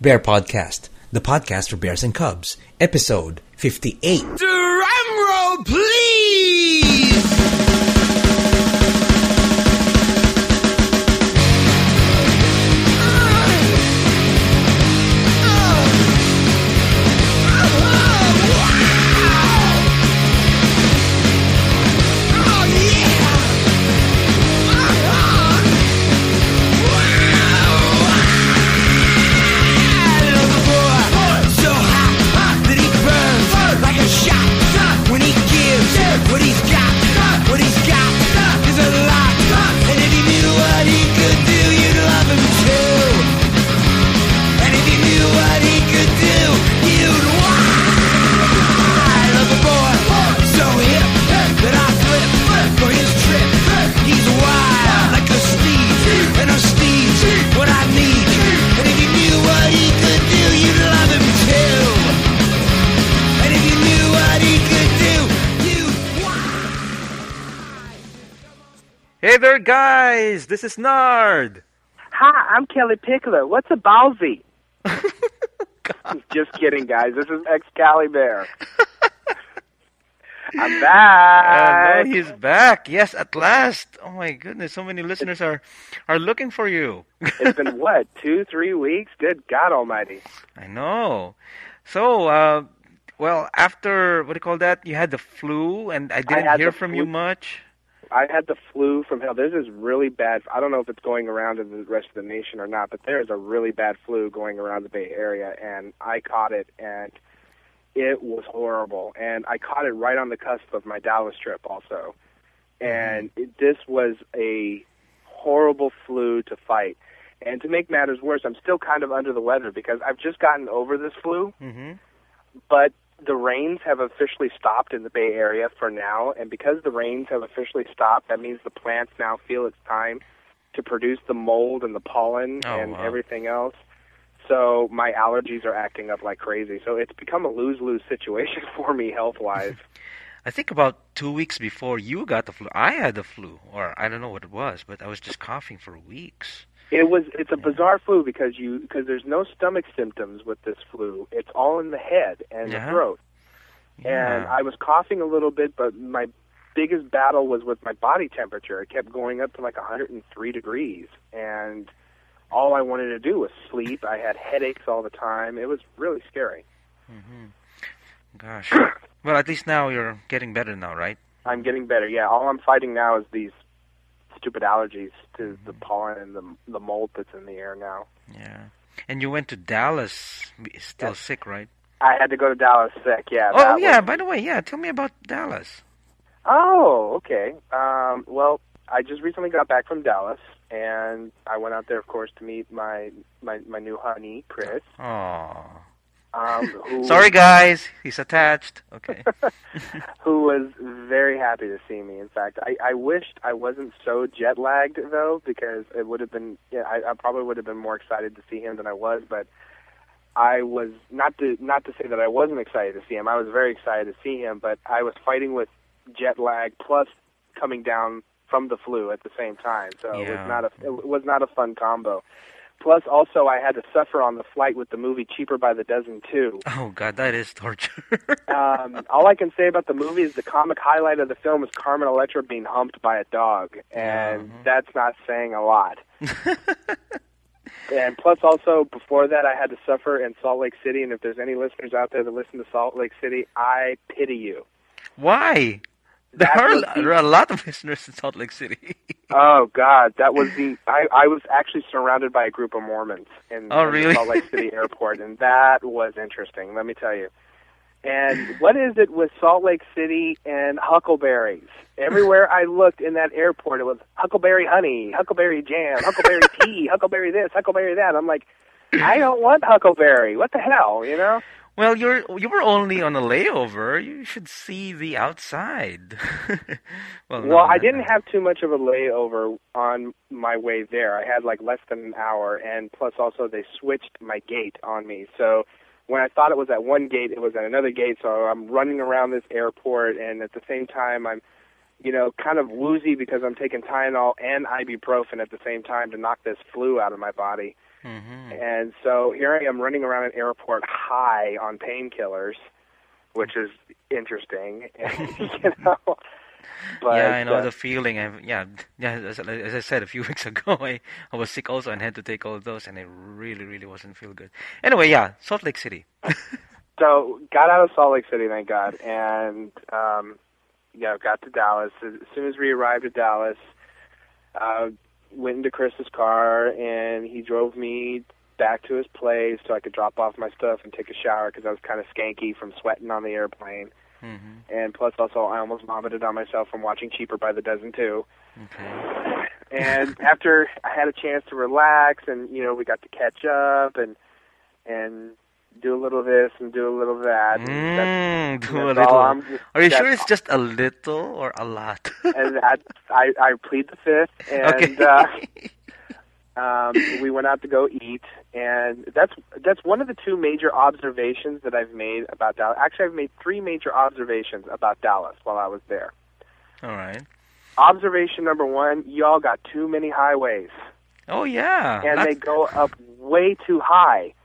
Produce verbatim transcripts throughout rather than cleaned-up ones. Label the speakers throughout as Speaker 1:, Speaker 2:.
Speaker 1: Bear Podcast, the podcast for bears and cubs, episode fifty-eight.
Speaker 2: Drum roll, please!
Speaker 3: Hey there, guys! This is Nard.
Speaker 4: Hi, I'm Kelly Pickler. What's a ballsy? Just kidding, guys. This is Excalibur. I'm back.
Speaker 3: Uh, no, he's back. Yes, at last. Oh my goodness, so many listeners are are looking for you.
Speaker 4: It's been what, two, three weeks? Good God Almighty.
Speaker 3: I know. So, uh, well, after what do you call that? You had the flu, and I didn't
Speaker 4: I
Speaker 3: hear
Speaker 4: the
Speaker 3: from
Speaker 4: flu.
Speaker 3: you much.
Speaker 4: I had the flu from hell. There's this really bad, I don't know if it's going around in the rest of the nation or not, but there's a really bad flu going around the Bay Area, and I caught it, and it was horrible. And I caught it right on the cusp of my Dallas trip also. And it, this was a horrible flu to fight. And to make matters worse, I'm still kind of under the weather because I've just gotten over this flu,
Speaker 3: Mm-hmm.
Speaker 4: but the rains have officially stopped in the Bay Area for now, and because the rains have officially stopped, that means the plants now feel it's time to produce the mold and the pollen
Speaker 3: Oh,
Speaker 4: and
Speaker 3: wow.
Speaker 4: everything else. So my allergies are acting up like crazy. So it's become a lose-lose situation for me health-wise.
Speaker 3: I think about two weeks before you got the flu, I had the flu, or I don't know what it was, but I was just coughing for weeks.
Speaker 4: It was it's a bizarre flu because you because there's no stomach symptoms with this flu. It's all in the head and
Speaker 3: Yeah.
Speaker 4: the throat. And I was coughing a little bit, but my biggest battle was with my body temperature. It kept going up to like one hundred three degrees, and all I wanted to do was sleep. I had headaches all the time. It was really scary.
Speaker 3: Mm-hmm. Gosh. Well, at least now you're getting better now, right?
Speaker 4: I'm getting better. Yeah, all I'm fighting now is these stupid allergies to the pollen and the the mold that's in the air now.
Speaker 3: Yeah. And you went to Dallas, still
Speaker 4: Yes.
Speaker 3: sick, right?
Speaker 4: I had to go to Dallas sick. Yeah.
Speaker 3: Oh,
Speaker 4: that
Speaker 3: yeah.
Speaker 4: was-
Speaker 3: By the way, yeah. Tell me about Dallas.
Speaker 4: Oh, okay. Um, well, I just recently got back from Dallas, and I went out there, of course, to meet my my, my new honey, Chris.
Speaker 3: Oh.
Speaker 4: Um, who,
Speaker 3: Sorry, guys. He's attached. Okay.
Speaker 4: who was very happy to see me. In fact, I, I wished I wasn't so jet lagged though, because it would have been. Yeah, I, I probably would have been more excited to see him than I was. But I was not to not to say that I wasn't excited to see him. I was very excited to see him, but I was fighting with jet lag plus coming down from the flu at the same time. So it
Speaker 3: Yeah.
Speaker 4: was not a it was not a fun combo. Plus, also, I had to suffer on the flight with the movie Cheaper by the Dozen too.
Speaker 3: Oh, God, that is torture.
Speaker 4: Um, all I can say about the movie is the comic highlight of the film is Carmen Electra being humped by a dog, and
Speaker 3: Mhm.
Speaker 4: that's not saying a lot. And plus, also, before that, I had to suffer in Salt Lake City, and if there's any listeners out there that listen to Salt Lake City, I pity you.
Speaker 3: Why? There
Speaker 4: That
Speaker 3: are,
Speaker 4: was the-
Speaker 3: there are a lot of listeners in Salt Lake City.
Speaker 4: Oh, God, that was the... I, I was actually surrounded by a group of Mormons in,
Speaker 3: Oh,
Speaker 4: in
Speaker 3: really?
Speaker 4: the Salt Lake City airport, and that was interesting, let me tell you. And what is it with Salt Lake City and huckleberries? Everywhere I looked in that airport, it was huckleberry honey, huckleberry jam, huckleberry tea, huckleberry this, huckleberry that. I'm like, I don't want huckleberry. What the hell, you know?
Speaker 3: Well, you're you were only on a layover. You should see the outside. well, no,
Speaker 4: Well, I
Speaker 3: not-
Speaker 4: didn't have too much of a layover on my way there. I had like less than an hour, and plus also they switched my gate on me. So when I thought it was at one gate, it was at another gate. So I'm running around this airport, and at the same time, I'm, you know, kind of woozy because I'm taking Tylenol and ibuprofen at the same time to knock this flu out of my body.
Speaker 3: Mm-hmm.
Speaker 4: And so here I am running around an airport high on painkillers, which is interesting, you know. But,
Speaker 3: yeah, I know
Speaker 4: uh,
Speaker 3: the feeling. I yeah, yeah. As, as I said a few weeks ago, I, I was sick also and had to take all of those, and I really, really wasn't feel good. Anyway, yeah, Salt Lake City.
Speaker 4: So got out of Salt Lake City, thank God, and um, yeah, got to Dallas. As soon as we arrived at Dallas, uh, went into Chris's car, and he drove me back to his place so I could drop off my stuff and take a shower because I was kind of skanky from sweating on the airplane.
Speaker 3: Mm-hmm.
Speaker 4: And plus, also, I almost vomited on myself from watching Cheaper by the Dozen too.
Speaker 3: Okay.
Speaker 4: And after I had a chance to relax, and you know, we got to catch up and and do a little of this and do a little of that. And
Speaker 3: Mm,
Speaker 4: that's,
Speaker 3: do a
Speaker 4: that's
Speaker 3: little.
Speaker 4: all I'm-
Speaker 3: Are you
Speaker 4: that's
Speaker 3: sure it's just a little or a lot?
Speaker 4: and that I, I plead the fifth, and
Speaker 3: Okay.
Speaker 4: uh, um, we went out to go eat, and that's that's one of the two major observations that I've made about Dallas. Actually, I've made three major observations about Dallas while I was there.
Speaker 3: All right.
Speaker 4: Observation number one: y'all got too many highways,
Speaker 3: Oh yeah.
Speaker 4: and they
Speaker 3: That's-
Speaker 4: go up way too high.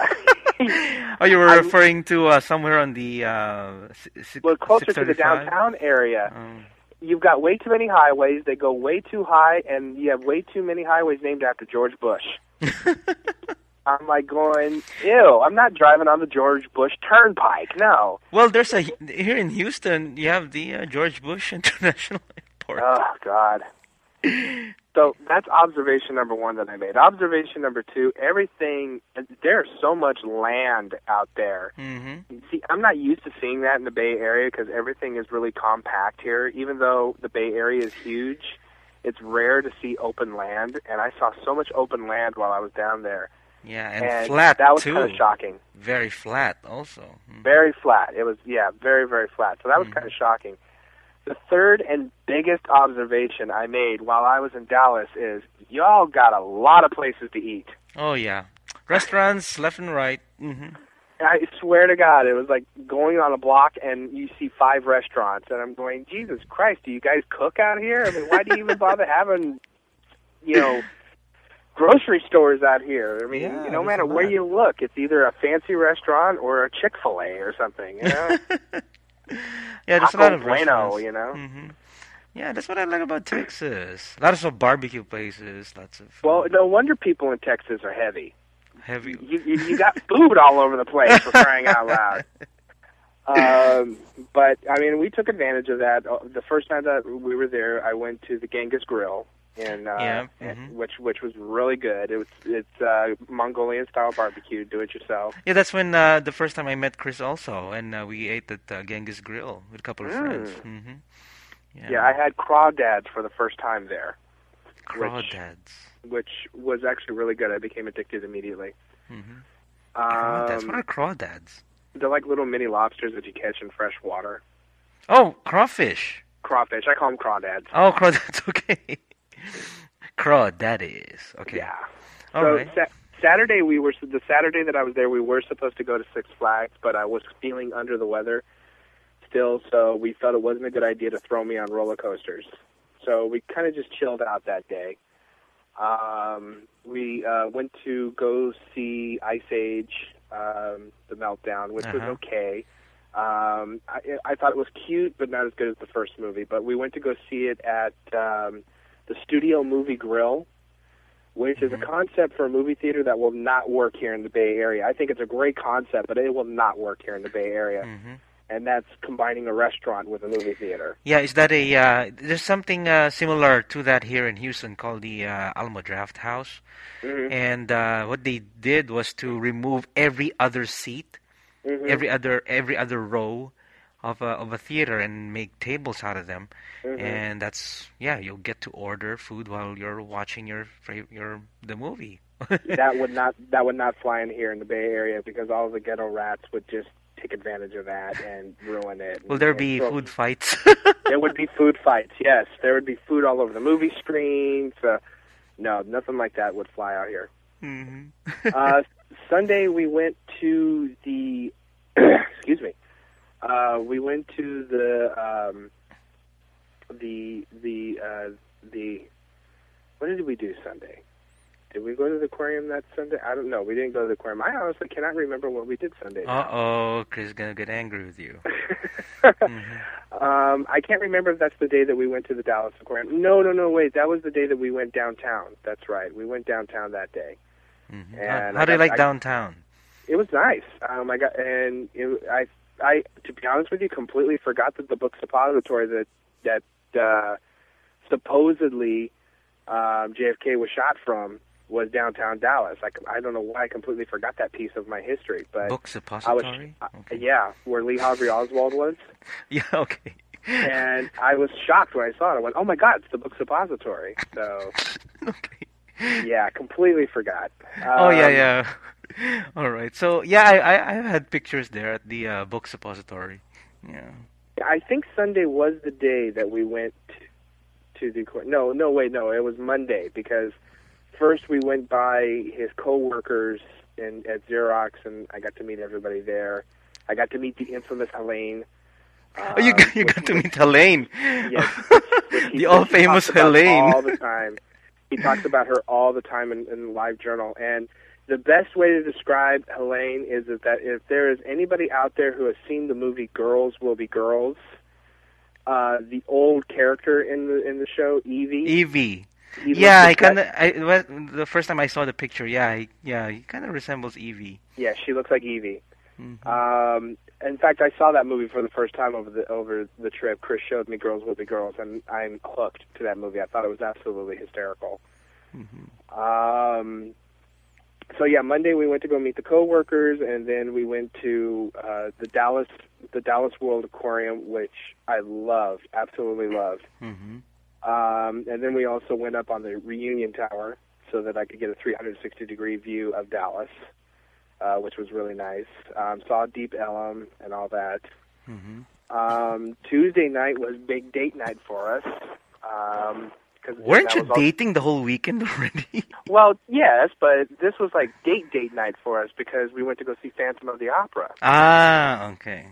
Speaker 3: oh, you were
Speaker 4: I'm-
Speaker 3: referring to uh, somewhere on the uh, si-
Speaker 4: Well, closer to the
Speaker 3: six thirty-five?
Speaker 4: downtown area.
Speaker 3: Um,
Speaker 4: You've got way too many highways. They go way too high, and you have way too many highways named after George Bush. I'm like going, ew, I'm not driving on the George Bush Turnpike, no.
Speaker 3: well, there's a here in Houston. You have the uh, George Bush International Airport.
Speaker 4: Oh, God. So that's observation number one that I made. Observation number two, everything, there's so much land out there.
Speaker 3: Mm-hmm.
Speaker 4: See, I'm not used to seeing that in the Bay Area because everything is really compact here. Even though the Bay Area is huge, it's rare to see open land, and I saw so much open land while I was down there.
Speaker 3: Yeah, and,
Speaker 4: And
Speaker 3: flat
Speaker 4: that was
Speaker 3: too.
Speaker 4: kind of shocking.
Speaker 3: Very flat, also. Mhm.
Speaker 4: Very flat. It was, yeah, very, very flat. So that was
Speaker 3: Mhm.
Speaker 4: kind of shocking. The third and biggest observation I made while I was in Dallas is y'all got a lot of places to eat.
Speaker 3: Oh yeah, restaurants left and right. Mm-hmm.
Speaker 4: I swear to God, it was like going on a block and you see five restaurants, and I'm going, Jesus Christ, do you guys cook out here? I mean, why do you even bother having, you know, grocery stores out here? I mean,
Speaker 3: Yeah,
Speaker 4: no
Speaker 3: there's
Speaker 4: matter
Speaker 3: a
Speaker 4: where
Speaker 3: lot.
Speaker 4: you look, it's either a fancy restaurant or a Chick-fil-A or something, you know?
Speaker 3: Yeah, there's
Speaker 4: Taco
Speaker 3: a lot of
Speaker 4: Bueno,
Speaker 3: restaurants.
Speaker 4: you know?
Speaker 3: Mm-hmm. Yeah, that's what I like about Texas. Lots of barbecue places, lots of
Speaker 4: Well,
Speaker 3: uh,
Speaker 4: no wonder people in Texas are heavy.
Speaker 3: heavy.
Speaker 4: You, you, you got food all over the place, for crying out loud. Um, but, I mean, we took advantage of that. Uh, The first time that we were there, I went to the Genghis Grill, in, uh,
Speaker 3: Yeah,
Speaker 4: and-
Speaker 3: mhm.
Speaker 4: which which was really good. It was It's uh, Mongolian-style barbecue, do-it-yourself.
Speaker 3: Yeah, that's when uh, the first time I met Chris also, and uh, we ate at uh, Genghis Grill with a couple of
Speaker 4: Mm.
Speaker 3: friends. Mm-hmm. Yeah,
Speaker 4: Yeah, I had crawdads for the first time there,
Speaker 3: crawdads.
Speaker 4: which was actually really good. I became addicted immediately.
Speaker 3: Mm-hmm. Crawdads.
Speaker 4: Um,
Speaker 3: What are crawdads?
Speaker 4: they're like little mini lobsters that you catch in fresh water.
Speaker 3: Oh, crawfish.
Speaker 4: Crawfish. I call them crawdads.
Speaker 3: Oh, crawdads. Okay. Crawdad that is. Okay.
Speaker 4: Yeah.
Speaker 3: All
Speaker 4: so
Speaker 3: right.
Speaker 4: sa- Saturday we were the Saturday that I was there, we were supposed to go to Six Flags, but I was feeling under the weather still, so we felt it wasn't a good idea to throw me on roller coasters. So we kind of just chilled out that day. Um, we uh, went to go see Ice Age, um, The Meltdown, which was
Speaker 3: Uh-huh.
Speaker 4: okay. Um, I, I thought it was cute, but not as good as the first movie. But we went to go see it at um, the Studio Movie Grill, which is a concept for a movie theater that will not work here in the Bay Area. I think it's a great concept, but it will not work here in the Bay Area.
Speaker 3: Mm-hmm.
Speaker 4: And that's combining a restaurant with a movie theater.
Speaker 3: Yeah, is that a? Uh, there's something uh, similar to that here in Houston called the uh, Alamo Draft House,
Speaker 4: Mhm.
Speaker 3: and uh, what they did was to remove every other seat,
Speaker 4: Mhm.
Speaker 3: every other every other row of a of a theater, and make tables out of them,
Speaker 4: Mhm.
Speaker 3: and that's yeah, you'll get to order food while you're watching your fra- your the movie.
Speaker 4: that would not that would not fly in here in the Bay Area because all of the ghetto rats would just take advantage of that and ruin it.
Speaker 3: Will there
Speaker 4: And
Speaker 3: be
Speaker 4: throw-
Speaker 3: food fights?
Speaker 4: There would be food fights. Yes, there would be food all over the movie screens. Uh, no, nothing like that would fly out here.
Speaker 3: hmm
Speaker 4: uh, Sunday we went to the excuse me. Uh, we went to the um, the the uh, the what did we do Sunday? Did we go to the aquarium that Sunday? I don't know. We didn't go to the aquarium. I honestly cannot remember what we did Sunday.
Speaker 3: Uh oh, Chris is gonna get angry with you. mm-hmm.
Speaker 4: um, I can't remember if that's the day that we went to the Dallas Aquarium. No, no, no. Wait, that was the day that we went downtown. That's right. We went downtown that day.
Speaker 3: Mm-hmm.
Speaker 4: And
Speaker 3: how, how do you
Speaker 4: got,
Speaker 3: like
Speaker 4: I,
Speaker 3: downtown?
Speaker 4: It was nice. Um, I got and it, I, I, to be honest with you, completely forgot that the book suppository that that uh, supposedly um, J F K was shot from was downtown Dallas. I, I don't know why I completely forgot that piece of my history, but
Speaker 3: book suppository.
Speaker 4: I was,
Speaker 3: okay.
Speaker 4: uh, yeah, where Lee Harvey Oswald was.
Speaker 3: Yeah, okay.
Speaker 4: And I was shocked when I saw it. I went, "Oh my God, it's the book suppository." So,
Speaker 3: okay.
Speaker 4: Yeah, completely forgot. Um,
Speaker 3: oh yeah, yeah. All right. So yeah, I I, I had pictures there at the uh, book suppository. Yeah.
Speaker 4: I think Sunday was the day that we went to the no, no, wait, no, it was Monday because. First, we went by his coworkers in at Xerox, and I got to meet everybody there. I got to meet the infamous Helene.
Speaker 3: Uh, oh, you got, you got to meet Helene.
Speaker 4: Yes,
Speaker 3: the all famous Helene.
Speaker 4: All the time, he talks about her all the time in, in Live Journal. And the best way to describe Helene is that if there is anybody out there who has seen the movie Girls Will Be Girls, uh, the old character in the in the show, Evie.
Speaker 3: Evie.
Speaker 4: He
Speaker 3: yeah, I kind of. I well, the first time I saw the picture, yeah, he, yeah, he kind of resembles Evie.
Speaker 4: Yeah, she looks like Evie.
Speaker 3: Mm-hmm.
Speaker 4: Um, in fact, I saw that movie for the first time over the over the trip. Chris showed me Girls Will Be Girls, and I'm hooked to that movie. I thought it was absolutely hysterical.
Speaker 3: Mm-hmm.
Speaker 4: Um, so yeah, Monday we went to go meet the coworkers, and then we went to uh, the Dallas the Dallas World Aquarium, which I loved, absolutely loved.
Speaker 3: Mm-hmm.
Speaker 4: Um, and then we also went up on the Reunion Tower so that I could get a three hundred sixty degree view of Dallas, uh, which was really nice. Um, saw Deep Ellum and all that.
Speaker 3: Mm-hmm.
Speaker 4: Um, Tuesday night was big date night for us. Um, cause
Speaker 3: Weren't you
Speaker 4: all...
Speaker 3: dating the whole weekend already?
Speaker 4: Well, yes, but this was like date date night for us because we went to go see Phantom of the Opera.
Speaker 3: Ah, okay.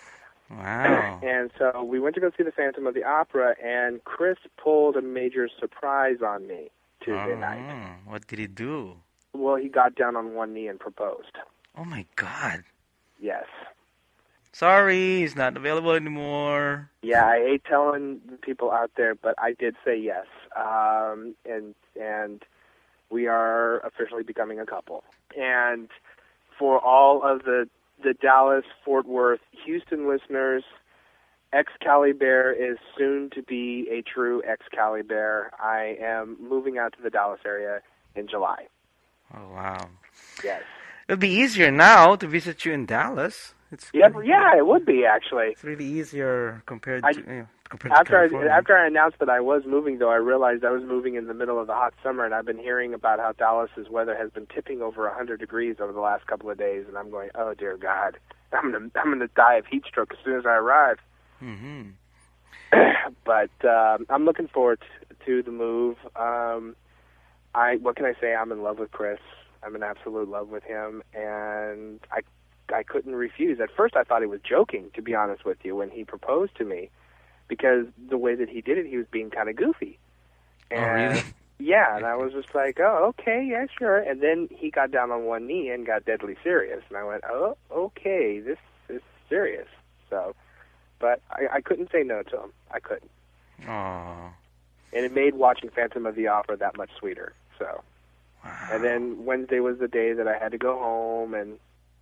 Speaker 3: Wow.
Speaker 4: And so we went to go see the Phantom of the Opera, and Chris pulled a major surprise on me Tuesday
Speaker 3: oh,
Speaker 4: night.
Speaker 3: What did he do?
Speaker 4: Well, he got down on one knee and proposed.
Speaker 3: Oh, my God.
Speaker 4: Yes.
Speaker 3: Sorry, he's not available anymore.
Speaker 4: Yeah, I hate telling people out there, but I did say yes. Um, and and we are officially becoming a couple. And for all of the the Dallas, Fort Worth, Houston listeners, Excalibur is soon to be a true Excalibur. I am moving out to the Dallas area in July.
Speaker 3: Oh, wow.
Speaker 4: Yes.
Speaker 3: It'll be easier now to visit you in Dallas. It's
Speaker 4: Yeah,
Speaker 3: really,
Speaker 4: yeah, it would be actually.
Speaker 3: It's really easier compared
Speaker 4: I,
Speaker 3: to you know, compared
Speaker 4: after
Speaker 3: to California.
Speaker 4: I, after I announced that I was moving, though, I realized I was moving in the middle of the hot summer, and I've been hearing about how Dallas's weather has been tipping over one hundred degrees over the last couple of days, and I'm going, oh dear God, I'm gonna I'm gonna die of heat stroke as soon as I arrive.
Speaker 3: Mm-hmm.
Speaker 4: But um, I'm looking forward to the move. Um, I what can I say? I'm in love with Chris. I'm in absolute love with him, and I I couldn't refuse. At first, I thought he was joking, to be honest with you, when he proposed to me, because the way that he did it, he was being kind of goofy. And,
Speaker 3: oh, really?
Speaker 4: Yeah, and I was just like, oh, okay, yeah, sure. And then he got down on one knee and got deadly serious, and I went, oh, okay, this is serious. So, but I, I couldn't say no to him. I couldn't.
Speaker 3: Aww.
Speaker 4: And it made watching Phantom of the Opera that much sweeter. So,
Speaker 3: wow.
Speaker 4: And then Wednesday was the day that I had to go home, and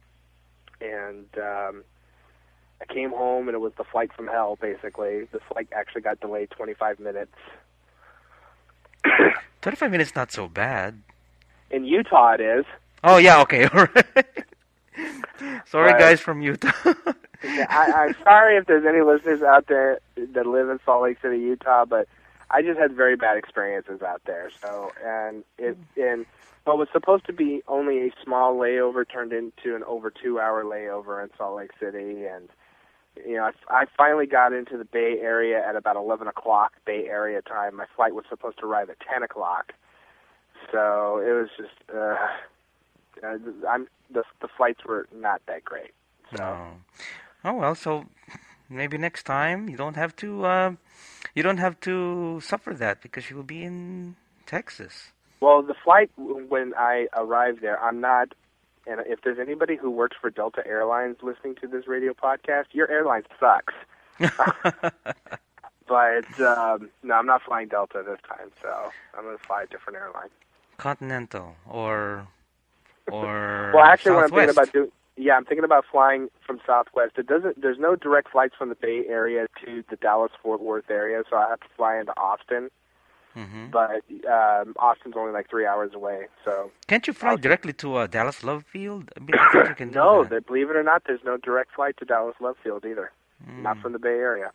Speaker 4: and um, I came home, and it was the flight from hell, basically. The flight actually got delayed twenty-five minutes.
Speaker 3: twenty-five minutes not so bad.
Speaker 4: In Utah, it is.
Speaker 3: Oh, yeah, okay, all right. Sorry,
Speaker 4: But,
Speaker 3: guys from Utah.
Speaker 4: yeah, I, I'm sorry if there's any listeners out there that live in Salt Lake City, Utah, but I just had very bad experiences out there. So, and it and what was supposed to be only a small layover turned into an over two-hour layover in Salt Lake City, and you know, I, I finally got into the Bay Area at about eleven o'clock Bay Area time. My flight was supposed to arrive at ten o'clock, so it was just uh, uh, I'm the the flights were not that great. So.
Speaker 3: Oh. oh well, so maybe next time you don't have to uh, you don't have to suffer that because you will be in Texas.
Speaker 4: Well, the flight, when I arrived there, I'm not, and if there's anybody who works for Delta Airlines listening to this radio podcast, your airline sucks. But, um, no, I'm not flying Delta this time, so I'm going to fly a different airline.
Speaker 3: Continental or or
Speaker 4: Well, actually, what I'm
Speaker 3: Southwest.
Speaker 4: thinking about doing, yeah, I'm thinking about flying from Southwest. It doesn't, there's no direct flights from the Bay Area to the Dallas-Fort Worth area, so I have to fly into Austin.
Speaker 3: Mm-hmm.
Speaker 4: But um, Austin's only like three hours away, so.
Speaker 3: Can't you fly
Speaker 4: I'll-
Speaker 3: directly to uh, Dallas Love Field? I, mean, I think you can do
Speaker 4: No,
Speaker 3: that.
Speaker 4: that, believe it or not, there's no direct flight to Dallas Love Field either.
Speaker 3: Mm.
Speaker 4: Not from the Bay Area.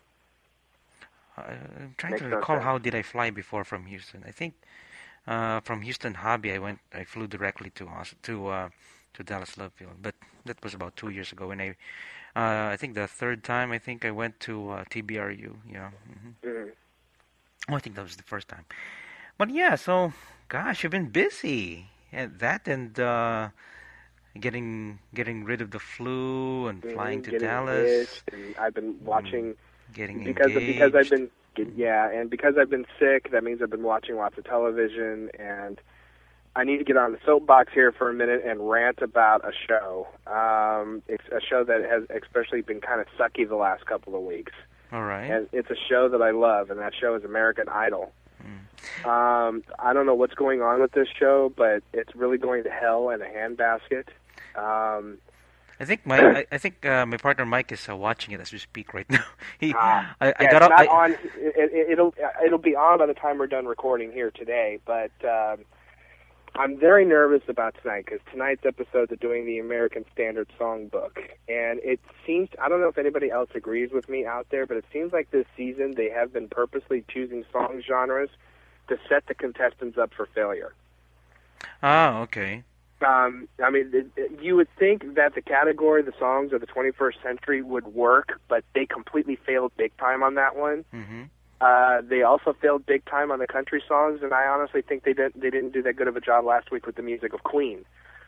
Speaker 3: I- I'm trying
Speaker 4: Makes
Speaker 3: to
Speaker 4: no
Speaker 3: recall
Speaker 4: sense.
Speaker 3: how did I fly before from Houston. I think uh, from Houston Hobby I went. I flew directly to Aus- to uh, to Dallas Love Field, but that was about two years ago. When I uh, I think the third time I think I went to uh, T B R U. Yeah. hmm
Speaker 4: Mhm.
Speaker 3: Oh, I think that was the first time. But yeah, so gosh, you've been busy and that and uh, getting getting rid of the flu and flying
Speaker 4: Mhm,
Speaker 3: to
Speaker 4: getting
Speaker 3: Dallas,
Speaker 4: itched, and I've been watching
Speaker 3: getting
Speaker 4: because
Speaker 3: engaged.
Speaker 4: because I've been yeah, and because I've been sick, that means I've been watching lots of television, and I need to get on the soapbox here for a minute and rant about a show. Um, it's a show that has especially been kind of sucky the last couple of weeks.
Speaker 3: All right.
Speaker 4: And it's a show that I love, and that show is American Idol.
Speaker 3: Mm.
Speaker 4: Um, I don't know what's going on with this show, but it's really going to hell in a handbasket. Um,
Speaker 3: I think my I, I think uh, my partner Mike is uh, watching it as we speak right now. He
Speaker 4: ah,
Speaker 3: I, I
Speaker 4: yeah,
Speaker 3: got
Speaker 4: it's
Speaker 3: up.
Speaker 4: not
Speaker 3: I,
Speaker 4: on. It, it, it'll it'll be on by the time we're done recording here today. But um, I'm very nervous about tonight because tonight's episode they're doing the American Standard Songbook, and it seems I don't know if anybody else agrees with me out there, but it seems like this season they have been purposely choosing song genres to set the contestants up for failure.
Speaker 3: ah, okay.
Speaker 4: Um, I mean, it, it, you would think that the category, the songs of the twenty-first century would work, but they completely failed big time on that one.
Speaker 3: Mm-hmm.
Speaker 4: Uh, they also failed big time on the country songs, and I honestly think they didn't they didn't do that good of a job last week with the music of Queen.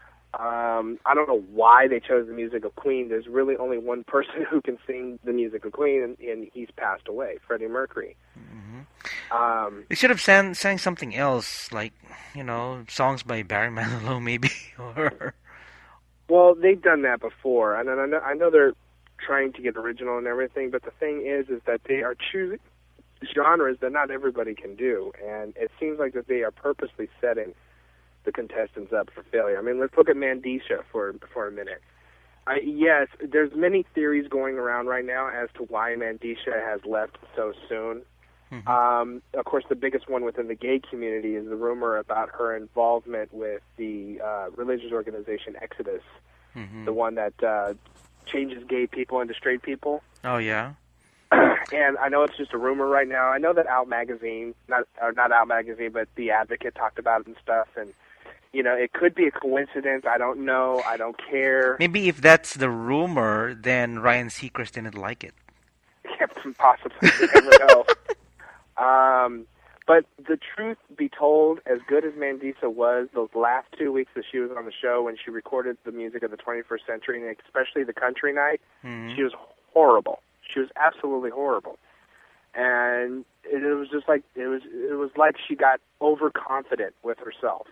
Speaker 4: Um, I don't know why they chose the music of Queen. There's really only one person who can sing the music of Queen, and, and he's passed away, Freddie Mercury.
Speaker 3: Mm-hmm.
Speaker 4: Um,
Speaker 3: They should have sang, sang something else, like you know, songs by Barry Manilow, maybe, or
Speaker 4: Well, they've done that before, and I know, I know they're trying to get original and everything, but the thing is, is that they are choosing genres that not everybody can do, and it seems like that they are purposely setting the contestants up for failure. I mean, let's look at Mandisha for for a minute. I, yes, there's many theories going around right now as to why Mandisha has left so soon.
Speaker 3: Mhm.
Speaker 4: Um, of course, the biggest one within the gay community is the rumor about her involvement with the uh, religious organization Exodus,
Speaker 3: Mhm.
Speaker 4: the one that uh, changes gay people into straight people.
Speaker 3: Oh yeah.
Speaker 4: And I know it's just a rumor right now. I know that Out Magazine, not or not Out Magazine, but The Advocate talked about it and stuff. And you know, it could be a coincidence. I don't know. I don't care.
Speaker 3: Maybe if that's the rumor, then Ryan Seacrest didn't like it.
Speaker 4: Possibly, you never know. Um, but the truth be told, as good as Mandisa was, those last two weeks that she was on the show when she recorded the music of the twenty-first century, and especially the country night,
Speaker 3: Mhm.
Speaker 4: she was horrible. She was absolutely horrible. And it, it was just like it was. It was like she got overconfident with herself.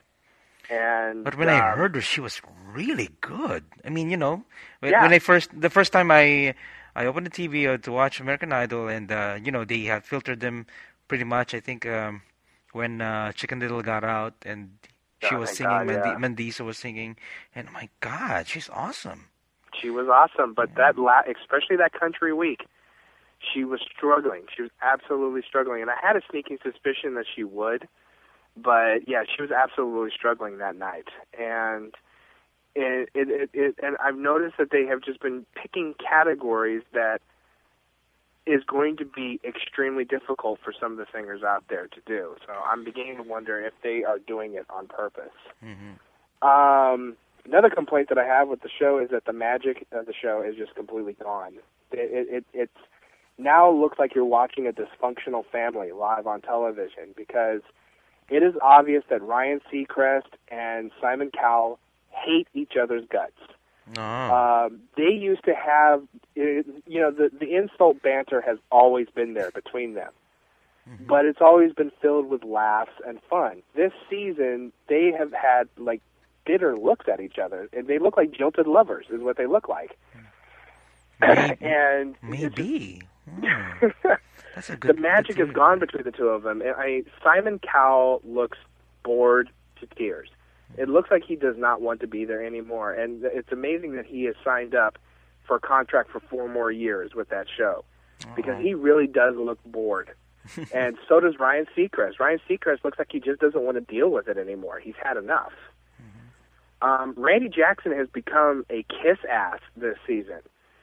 Speaker 4: And
Speaker 3: But when I
Speaker 4: um,
Speaker 3: heard her, she was really good. I mean, you know, when,
Speaker 4: Yeah.
Speaker 3: when I first, the first time I, I opened the T V uh, to watch American Idol, and uh, you know, they had filtered them pretty much. I think um, when uh, Chicken Little got out, and she
Speaker 4: Oh,
Speaker 3: was
Speaker 4: thank
Speaker 3: singing,
Speaker 4: God,
Speaker 3: Mandi-
Speaker 4: yeah.
Speaker 3: Mandisa was singing, and my God, she's awesome.
Speaker 4: She was awesome, but that la- especially that country week, she was struggling. She was absolutely struggling, and I had a sneaking suspicion that she would, but yeah, she was absolutely struggling that night. And it, it, it, it and I've noticed that they have just been picking categories that is going to be extremely difficult for some of the singers out there to do. So I'm beginning to wonder if they are doing it on purpose.
Speaker 3: Mm-hmm.
Speaker 4: Um, another complaint that I have with the show is that the magic of the show is just completely gone. It, it, it it's now looks like you're watching a dysfunctional family live on television because it is obvious that Ryan Seacrest and Simon Cowell hate each other's guts.
Speaker 3: Oh.
Speaker 4: Um, they used to have, you know, the, the insult banter has always been there between them. mm-hmm. but it's always been filled with laughs and fun. This season, they have had, like, bitter looks at each other, and they look like jilted lovers, is what they look like.
Speaker 3: Maybe.
Speaker 4: and
Speaker 3: Maybe. Mm. That's a good,
Speaker 4: the magic
Speaker 3: good
Speaker 4: is gone between the two of them. I, Simon Cowell looks bored to tears. It looks like he does not want to be there anymore, and it's amazing that he has signed up for a contract for four more years with that show, because
Speaker 3: Uh-oh.
Speaker 4: he really does look bored. And so does Ryan Seacrest. Ryan Seacrest looks like he just doesn't want to deal with it anymore. He's had enough. Mm-hmm. Um, Randy Jackson has become a kiss ass this season.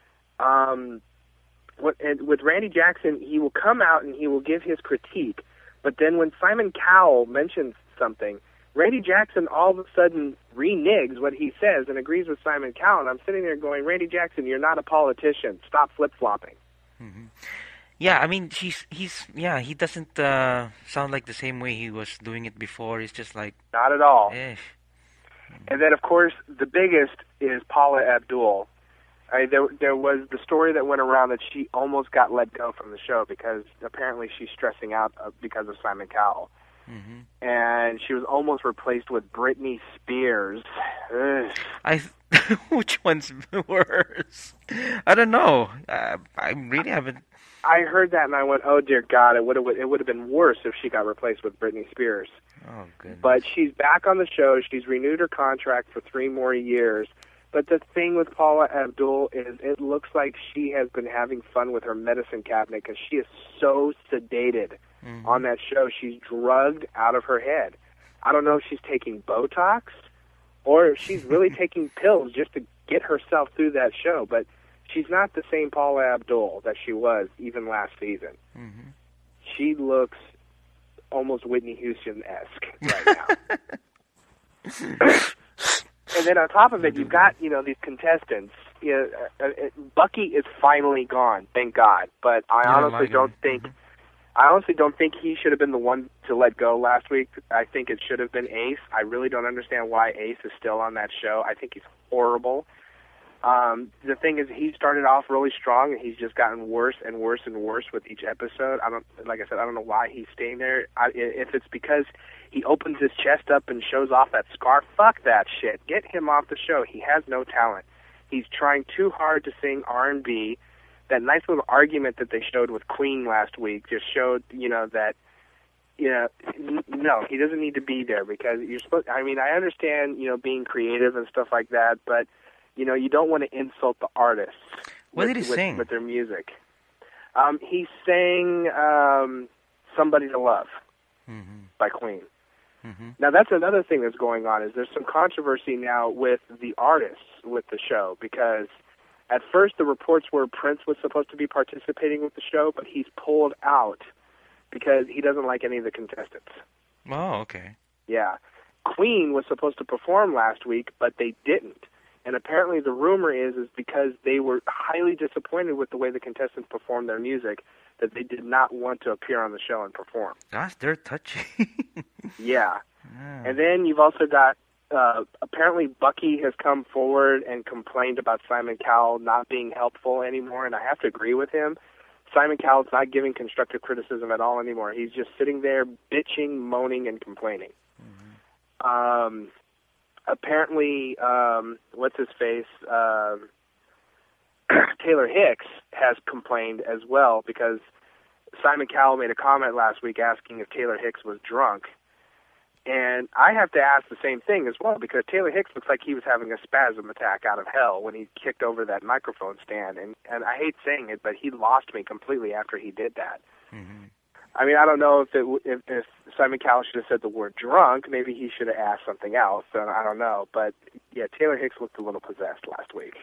Speaker 4: Um, what, and with Randy Jackson, he will come out and he will give his critique, but then when Simon Cowell mentions something, Randy Jackson all of a sudden reneges what he says and agrees with Simon Cowell, and I'm sitting there going, Randy Jackson, you're not a politician. Stop flip-flopping.
Speaker 3: Mm-hmm. Yeah, I mean, he's, he's yeah, he doesn't uh, sound like the same way he was doing it before. He's just like...
Speaker 4: Not at all.
Speaker 3: Eh.
Speaker 4: And then, of course, the biggest is Paula Abdul. I mean, there, there was the story that went around that she almost got let go from the show because apparently she's stressing out because of Simon Cowell. Mm-hmm. And she was almost replaced with Britney Spears. Ugh.
Speaker 3: I which one's worse? I don't know. Uh, I really haven't.
Speaker 4: I heard that and I went, "Oh dear God! It would have it would have been worse if she got replaced with Britney Spears."
Speaker 3: Oh goodness.
Speaker 4: But she's back on the show. She's renewed her contract for three more years. But the thing with Paula Abdul is, it looks like she has been having fun with her medicine cabinet because she is so sedated. Mm-hmm. On that show, she's drugged out of her head. I don't know if she's taking Botox or if she's really taking pills just to get herself through that show, but she's not the same Paula Abdul that she was even last season. Mm-hmm. She looks almost Whitney Houston-esque right now. And then on top of it, you've got, you know, these contestants. You know, uh, uh, Bucky is finally gone, thank God, but I
Speaker 3: yeah,
Speaker 4: honestly
Speaker 3: like
Speaker 4: don't
Speaker 3: him.
Speaker 4: think...
Speaker 3: Mm-hmm.
Speaker 4: I honestly don't think he should have been the one to let go last week. I think it should have been Ace. I really don't understand why Ace is still on that show. I think he's horrible. Um, the thing is, he started off really strong, and he's just gotten worse and worse and worse with each episode. I don't, like I said, I don't know why he's staying there. I, if it's because he opens his chest up and shows off that scar, fuck that shit. Get him off the show. He has no talent. He's trying too hard to sing R and B. That nice little argument that they showed with Queen last week just showed, you know, that, you know, n- no, he doesn't need to be there because you're supposed, I mean, I understand, you know, being creative and stuff like that, but, you know, you don't want to insult the artists.
Speaker 3: What
Speaker 4: with,
Speaker 3: did he
Speaker 4: with,
Speaker 3: sing?
Speaker 4: With their music. Um, he sang um, Somebody to Love mm-hmm. by Queen. Mm-hmm. Now, that's another thing that's going on is there's some controversy now with the artists with the show because at first, the reports were Prince was supposed to be participating with the show, but he's pulled out because he doesn't like any of the contestants.
Speaker 3: Oh, okay.
Speaker 4: Yeah. Queen was supposed to perform last week, but they didn't. And apparently the rumor is is because they were highly disappointed with the way the contestants performed their music that they did not want to appear on the show and perform.
Speaker 3: Gosh, they're touchy.
Speaker 4: yeah.
Speaker 3: yeah.
Speaker 4: And then you've also got Uh, apparently Bucky has come forward and complained about Simon Cowell not being helpful anymore, and I have to agree with him. Simon Cowell's not giving constructive criticism at all anymore. He's just sitting there bitching, moaning, and complaining. Mm-hmm. Um, apparently, um, what's his face? Um, Taylor Hicks has complained as well because Simon Cowell made a comment last week asking if Taylor Hicks was drunk. And I have to ask the same thing as well because Taylor Hicks looks like he was having a spasm attack out of hell when he kicked over that microphone stand. And, and I hate saying it, but he lost me completely after he did that. Mm-hmm. I mean, I don't know if, it, if if Simon Cowell should have said the word drunk. Maybe he should have asked something else. So I don't know. But, yeah, Taylor Hicks looked a little possessed last week.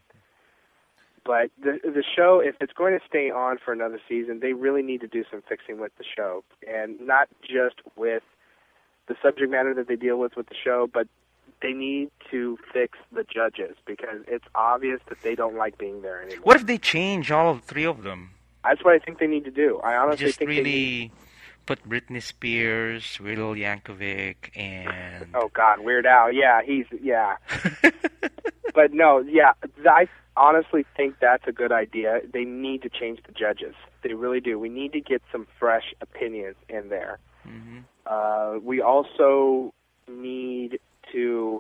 Speaker 4: But the the show, if it's going to stay on for another season, they really need to do some fixing with the show. And not just with the subject matter that they deal with with the show, but they need to fix the judges because it's obvious that they don't like being there anymore.
Speaker 3: What if they change all three of them?
Speaker 4: That's what I think they need to do. I honestly
Speaker 3: Just
Speaker 4: think
Speaker 3: really
Speaker 4: they need...
Speaker 3: put Britney Spears, Weird Al Yankovic, and...
Speaker 4: Oh, God, Weird Al. Yeah, he's... Yeah. but no, yeah, I honestly think that's a good idea. They need to change the judges. They really do. We need to get some fresh opinions in there.
Speaker 3: Mm-hmm.
Speaker 4: Uh, we also need to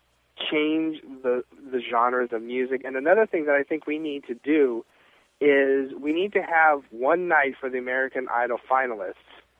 Speaker 4: change the the genres of music. And another thing that I think we need to do is we need to have one night for the American Idol finalists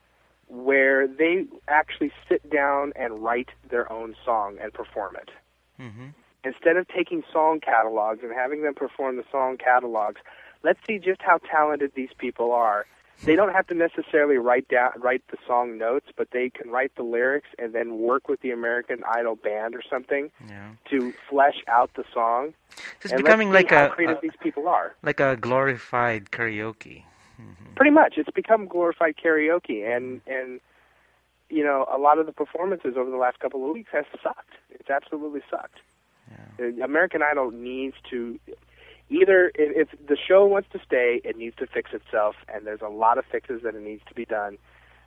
Speaker 4: where they actually sit down and write their own song and perform it.
Speaker 3: Mm-hmm.
Speaker 4: Instead of taking song catalogs and having them perform the song catalogs, let's see just how talented these people are. They don't have to necessarily write down write the song notes, but they can write the lyrics and then work with the American Idol band or something
Speaker 3: Yeah.
Speaker 4: to flesh out the song.
Speaker 3: It's
Speaker 4: and
Speaker 3: becoming
Speaker 4: let's see
Speaker 3: like
Speaker 4: how
Speaker 3: a,
Speaker 4: creative
Speaker 3: a
Speaker 4: these people are.
Speaker 3: like a glorified karaoke. Mm-hmm.
Speaker 4: Pretty much, it's become glorified karaoke, and and you know a lot of the performances over the last couple of weeks has sucked. It's absolutely sucked.
Speaker 3: Yeah.
Speaker 4: The American Idol needs to either if if the show wants to stay, it needs to fix itself, and there's a lot of fixes that it needs to be done.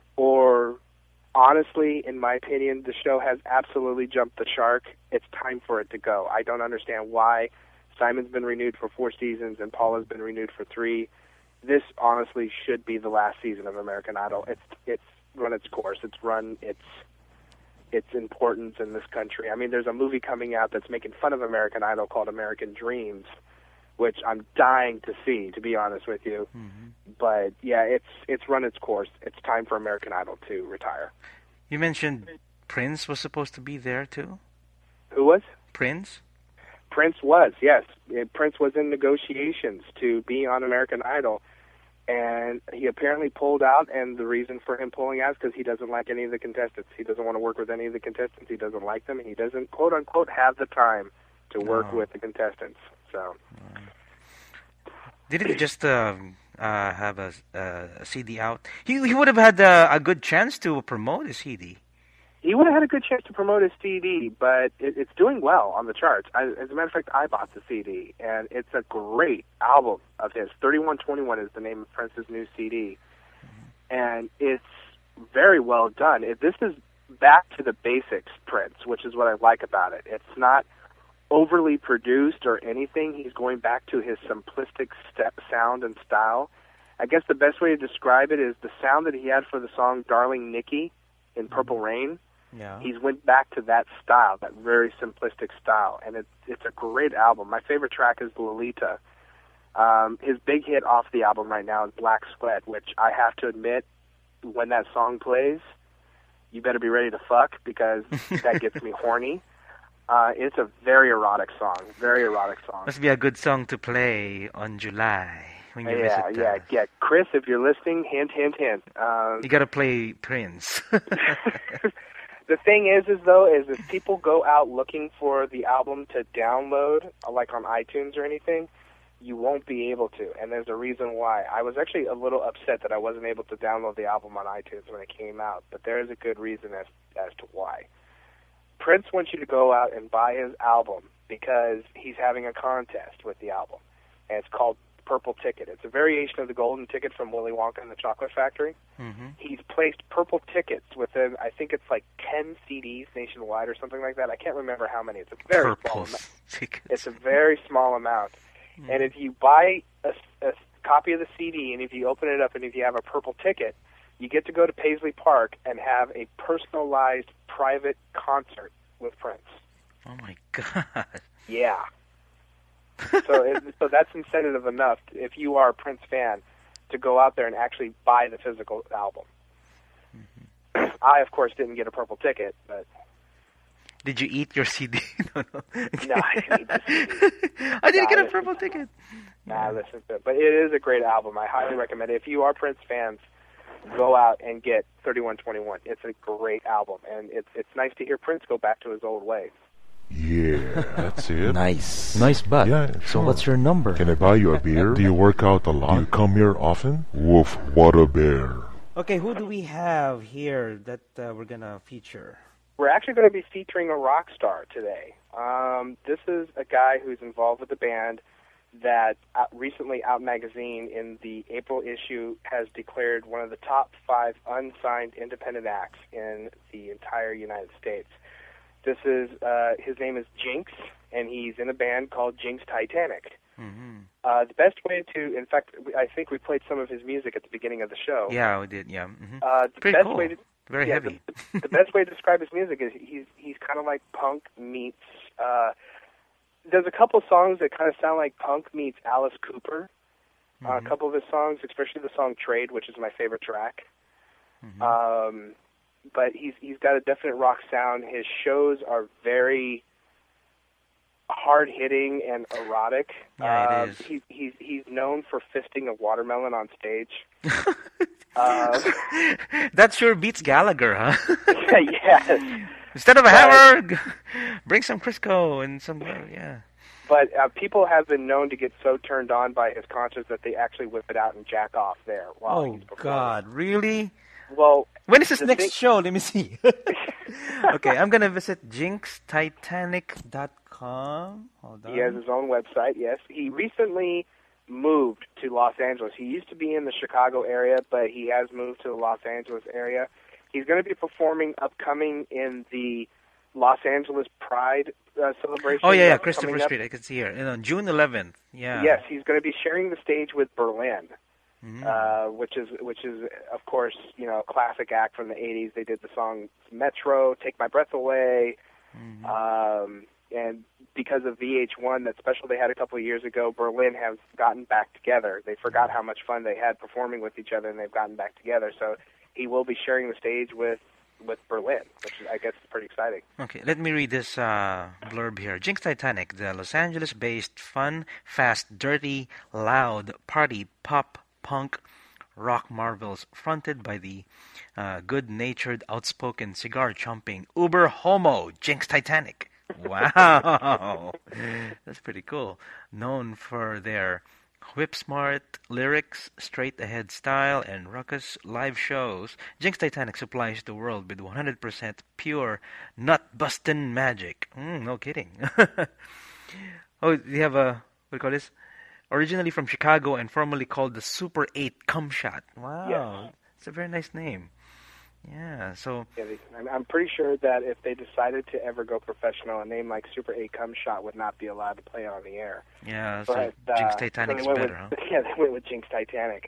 Speaker 4: Or honestly, in my opinion, the show has absolutely jumped the shark. It's time for it to go. I don't understand why Simon's been renewed for four seasons and Paula's been renewed for three. This honestly should be the last season of American Idol. It's it's run its course. It's run its its importance in this country. I mean, there's a movie coming out that's making fun of American Idol called American Dreams, which I'm dying to see, to be honest with you.
Speaker 3: Mm-hmm.
Speaker 4: But yeah, it's it's run its course. It's time for American Idol to retire.
Speaker 3: You mentioned Prince was supposed to be there too?
Speaker 4: Who was?
Speaker 3: Prince?
Speaker 4: Prince was, yes. Prince was in negotiations to be on American Idol, and he apparently pulled out, and the reason for him pulling out is because he doesn't like any of the contestants. He doesn't want to work with any of the contestants. He doesn't like them, and he doesn't, quote-unquote, have the time to work
Speaker 3: No.
Speaker 4: with the contestants. So,
Speaker 3: Did he just uh, uh, have a, uh, a C D out? He he would have had uh, a good chance to promote his C D.
Speaker 4: he would have had a good chance to promote his C D, but it, it's doing well on the charts. I, as a matter of fact, I bought the C D, and it's a great album of his. thirty-one twenty-one is the name of Prince's new C D, and it's very well done. It, this is back to the basics Prince, which is what I like about it. It's not overly produced or anything. He's going back to his simplistic step sound and style. I guess the best way to describe it is the sound that he had for the song Darling Nikki in Purple Rain.
Speaker 3: Yeah.
Speaker 4: He's went back to that style, that very simplistic style, and it's it's a great album. My favorite track is Lolita. Um, his big hit off the album right now is Black Sweat, which I have to admit, when that song plays, you better be ready to fuck, because that gets me horny. Uh, it's a very erotic song, very erotic song.
Speaker 3: Must be a good song to play on July when you
Speaker 4: Yeah,
Speaker 3: visit.
Speaker 4: yeah,
Speaker 3: uh,
Speaker 4: yeah. Chris, if you're listening, hint, hint, hint. Um,
Speaker 3: You gotta play Prince.
Speaker 4: The thing is, is though, is if people go out looking for the album to download, like on iTunes or anything, you won't be able to. And there's a reason why. I was actually a little upset that I wasn't able to download the album on iTunes when it came out, but there is a good reason as as to why. Prince wants you to go out and buy his album because he's having a contest with the album, and it's called Purple Ticket. It's a variation of the Golden Ticket from Willy Wonka and the Chocolate Factory.
Speaker 3: Mm-hmm.
Speaker 4: He's placed purple tickets within, I think it's like ten C Ds nationwide or something like that. I can't remember how many. It's a very
Speaker 3: Purple
Speaker 4: small amount.
Speaker 3: tickets.
Speaker 4: It's a very small amount.
Speaker 3: Mm.
Speaker 4: And if you buy a, a copy of the C D, and if you open it up and if you have a purple ticket, you get to go to Paisley Park and have a personalized private concert with Prince.
Speaker 3: Oh my God.
Speaker 4: Yeah. so it, so that's incentive enough, if you are a Prince fan, to go out there and actually buy the physical album. Mm-hmm. I, of course, didn't get a purple ticket, but...
Speaker 3: Did you eat your C D? no, no.
Speaker 4: No, I didn't eat the C D.
Speaker 3: I didn't
Speaker 4: Nah,
Speaker 3: get a
Speaker 4: listen
Speaker 3: purple
Speaker 4: to-
Speaker 3: ticket.
Speaker 4: Nah, listen to it. But it is a great album. I highly recommend it. If you are Prince fans, go out and get thirty-one twenty-one. It's a great album, and it's it's nice to hear Prince go back to his old ways.
Speaker 5: Yeah, that's it.
Speaker 1: Nice. Nice butt.
Speaker 5: Yeah,
Speaker 1: So
Speaker 5: sure.
Speaker 1: what's your number?
Speaker 5: Can I buy you a beer? Do you work out a lot? Do you come here often? Woof, what a bear.
Speaker 3: Okay, who do we have here that uh, we're gonna feature?
Speaker 4: We're actually going to be featuring a rock star today. Um, this is a guy who's involved with the band that uh, recently Out Magazine in the April issue has declared one of the top five unsigned independent acts in the entire United States. This is, uh, his name is Jinx, and he's in a band called Jinx Titanic.
Speaker 3: Mm-hmm.
Speaker 4: Uh, the best way to, in fact, I think we played some of his music at the beginning of the show.
Speaker 3: Yeah, we did. Yeah. Mm-hmm.
Speaker 4: Uh, the
Speaker 3: Pretty
Speaker 4: best
Speaker 3: cool.
Speaker 4: way to,
Speaker 3: Very
Speaker 4: yeah,
Speaker 3: heavy.
Speaker 4: The, the best way to describe his music is he's he's kind of like punk meets. Uh, there's a couple songs that kind of sound like punk meets Alice Cooper. Uh,
Speaker 3: Mm-hmm.
Speaker 4: a couple of his songs, especially the song "Trade," which is my favorite track.
Speaker 3: Mm-hmm.
Speaker 4: Um, but he's he's got a definite rock sound. His shows are very hard hitting and erotic.
Speaker 3: Yeah, it
Speaker 4: uh,
Speaker 3: is.
Speaker 4: He, he's he's known for fisting a watermelon on stage. uh,
Speaker 3: That sure beats Gallagher, huh?
Speaker 4: yes,
Speaker 3: Instead of a
Speaker 4: But-
Speaker 3: hammer, g- bring some Crisco and some, uh, yeah.
Speaker 4: but uh, people have been known to get so turned on by his concerts that they actually whip it out and jack off there while
Speaker 3: Oh,
Speaker 4: he's performing.
Speaker 3: God, really?
Speaker 4: Well,
Speaker 3: When is his
Speaker 4: The
Speaker 3: next
Speaker 4: thing-
Speaker 3: show? Let me see. Okay, I'm going to visit jinx titanic dot com. Hold on.
Speaker 4: he has his own website. Yes, he recently moved to Los Angeles. He used to be in the Chicago area, but he has moved to the Los Angeles area. He's going to be performing upcoming in the Los Angeles Pride uh, celebration.
Speaker 3: Oh, yeah, yeah,
Speaker 4: that's
Speaker 3: Christopher
Speaker 4: coming up.
Speaker 3: Street. I can see here. And on June eleventh. Yeah.
Speaker 4: Yes, he's going to be sharing the stage with Berlin,
Speaker 3: Mhm.
Speaker 4: uh, which is which is of course you know a classic act from the eighties. They did the song Metro, Take My Breath Away,
Speaker 3: Mhm.
Speaker 4: um, and because of V H one, that special they had a couple of years ago, Berlin has gotten back together. They forgot how much fun they had performing with each other, and they've gotten back together. So he will be sharing the stage with with Berlin, which I guess is pretty exciting.
Speaker 3: Okay, let me read this uh, blurb here. Jinx Titanic, the Los Angeles-based fun, fast, dirty, loud, party, pop, punk, rock marvels fronted by the uh, good-natured, outspoken, cigar-chomping uber homo Jinx Titanic. Wow, that's pretty cool. Known for their whip-smart lyrics, straight-ahead style, and ruckus live shows, Jinx Titanic supplies the world with one hundred percent pure nut-bustin' magic. Mm, no kidding. Oh, they have a, what do you call this? Originally from Chicago and formerly called the Super eight Cum Shot. Wow,
Speaker 4: Yes.
Speaker 3: it's a very nice name. Yeah, so,
Speaker 4: Yeah, they, I'm, I'm pretty sure that if they decided to ever go professional, a name like Super eight Cum Shot would not be allowed to play on the air.
Speaker 3: yeah, so
Speaker 4: But, uh,
Speaker 3: Jinx
Speaker 4: so
Speaker 3: Titanic's
Speaker 4: they went
Speaker 3: better,
Speaker 4: with,
Speaker 3: huh?
Speaker 4: Yeah, they went with Jinx Titanic.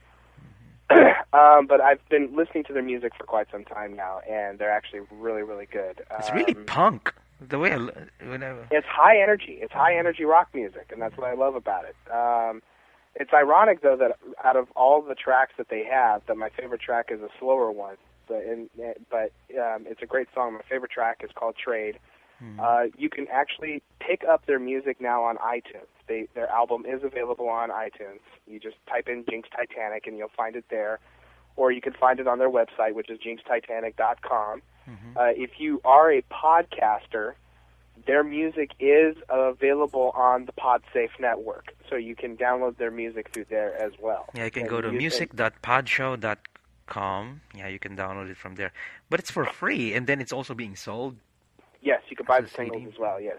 Speaker 4: um, but I've been listening to their music for quite some time now, and they're actually really, really good.
Speaker 3: It's really
Speaker 4: Um,
Speaker 3: punk. The way I, l- when I
Speaker 4: It's high energy. It's high energy rock music, and that's what I love about it. Um, it's ironic though that out of all the tracks that they have, that my favorite track is a slower one. But in, but um, it's a great song. My favorite track is called Trade. Uh, you can actually pick up their music now on iTunes. They, their album is available on iTunes. You just type in Jinx Titanic and you'll find it there. Or you can find it on their website, which is jinx titanic dot com. Uh, if you are a podcaster, their music is available on the PodSafe network. So you can download their music through there as well.
Speaker 3: Yeah, you can
Speaker 4: And
Speaker 3: go to
Speaker 4: you-
Speaker 3: music dot podshow dot com. Yeah, you can download it from there. But it's for free, and then it's also being sold.
Speaker 4: Yes, you can buy the
Speaker 3: As a C D.
Speaker 4: singles as well, yes.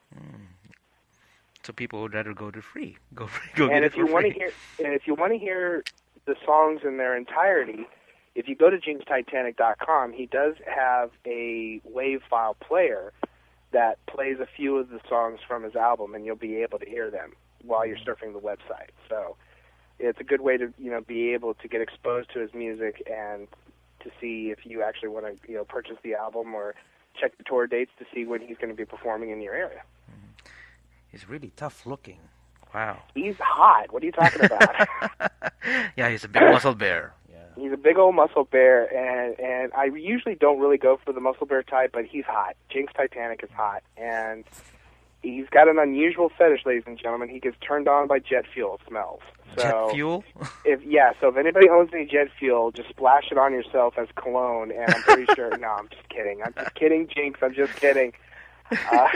Speaker 3: So people would rather go to free. Go free. Go
Speaker 4: And
Speaker 3: get
Speaker 4: if
Speaker 3: it
Speaker 4: you
Speaker 3: for
Speaker 4: want to
Speaker 3: free.
Speaker 4: hear, and if you want to hear the songs in their entirety, if you go to jinx titanic dot com, he does have a WAV file player that plays a few of the songs from his album, and you'll be able to hear them while you're surfing the website. So it's a good way to you know be able to get exposed to his music and to see if you actually want to you know purchase the album or check the tour dates to see when he's going to be performing in your area.
Speaker 3: He's really tough looking. Wow.
Speaker 4: He's hot. What are you talking about?
Speaker 3: Yeah, he's a big muscle bear. Yeah.
Speaker 4: He's a big old muscle bear, and and I usually don't really go for the muscle bear type, but he's hot. Jinx Titanic is hot, and he's got an unusual fetish, ladies and gentlemen. He gets turned on by jet fuel smells. So
Speaker 3: Jet fuel?
Speaker 4: If yeah, so if anybody owns any jet fuel, just splash it on yourself as cologne, and I'm pretty sure. No, I'm just kidding. I'm just kidding, Jinx. I'm just kidding. Uh,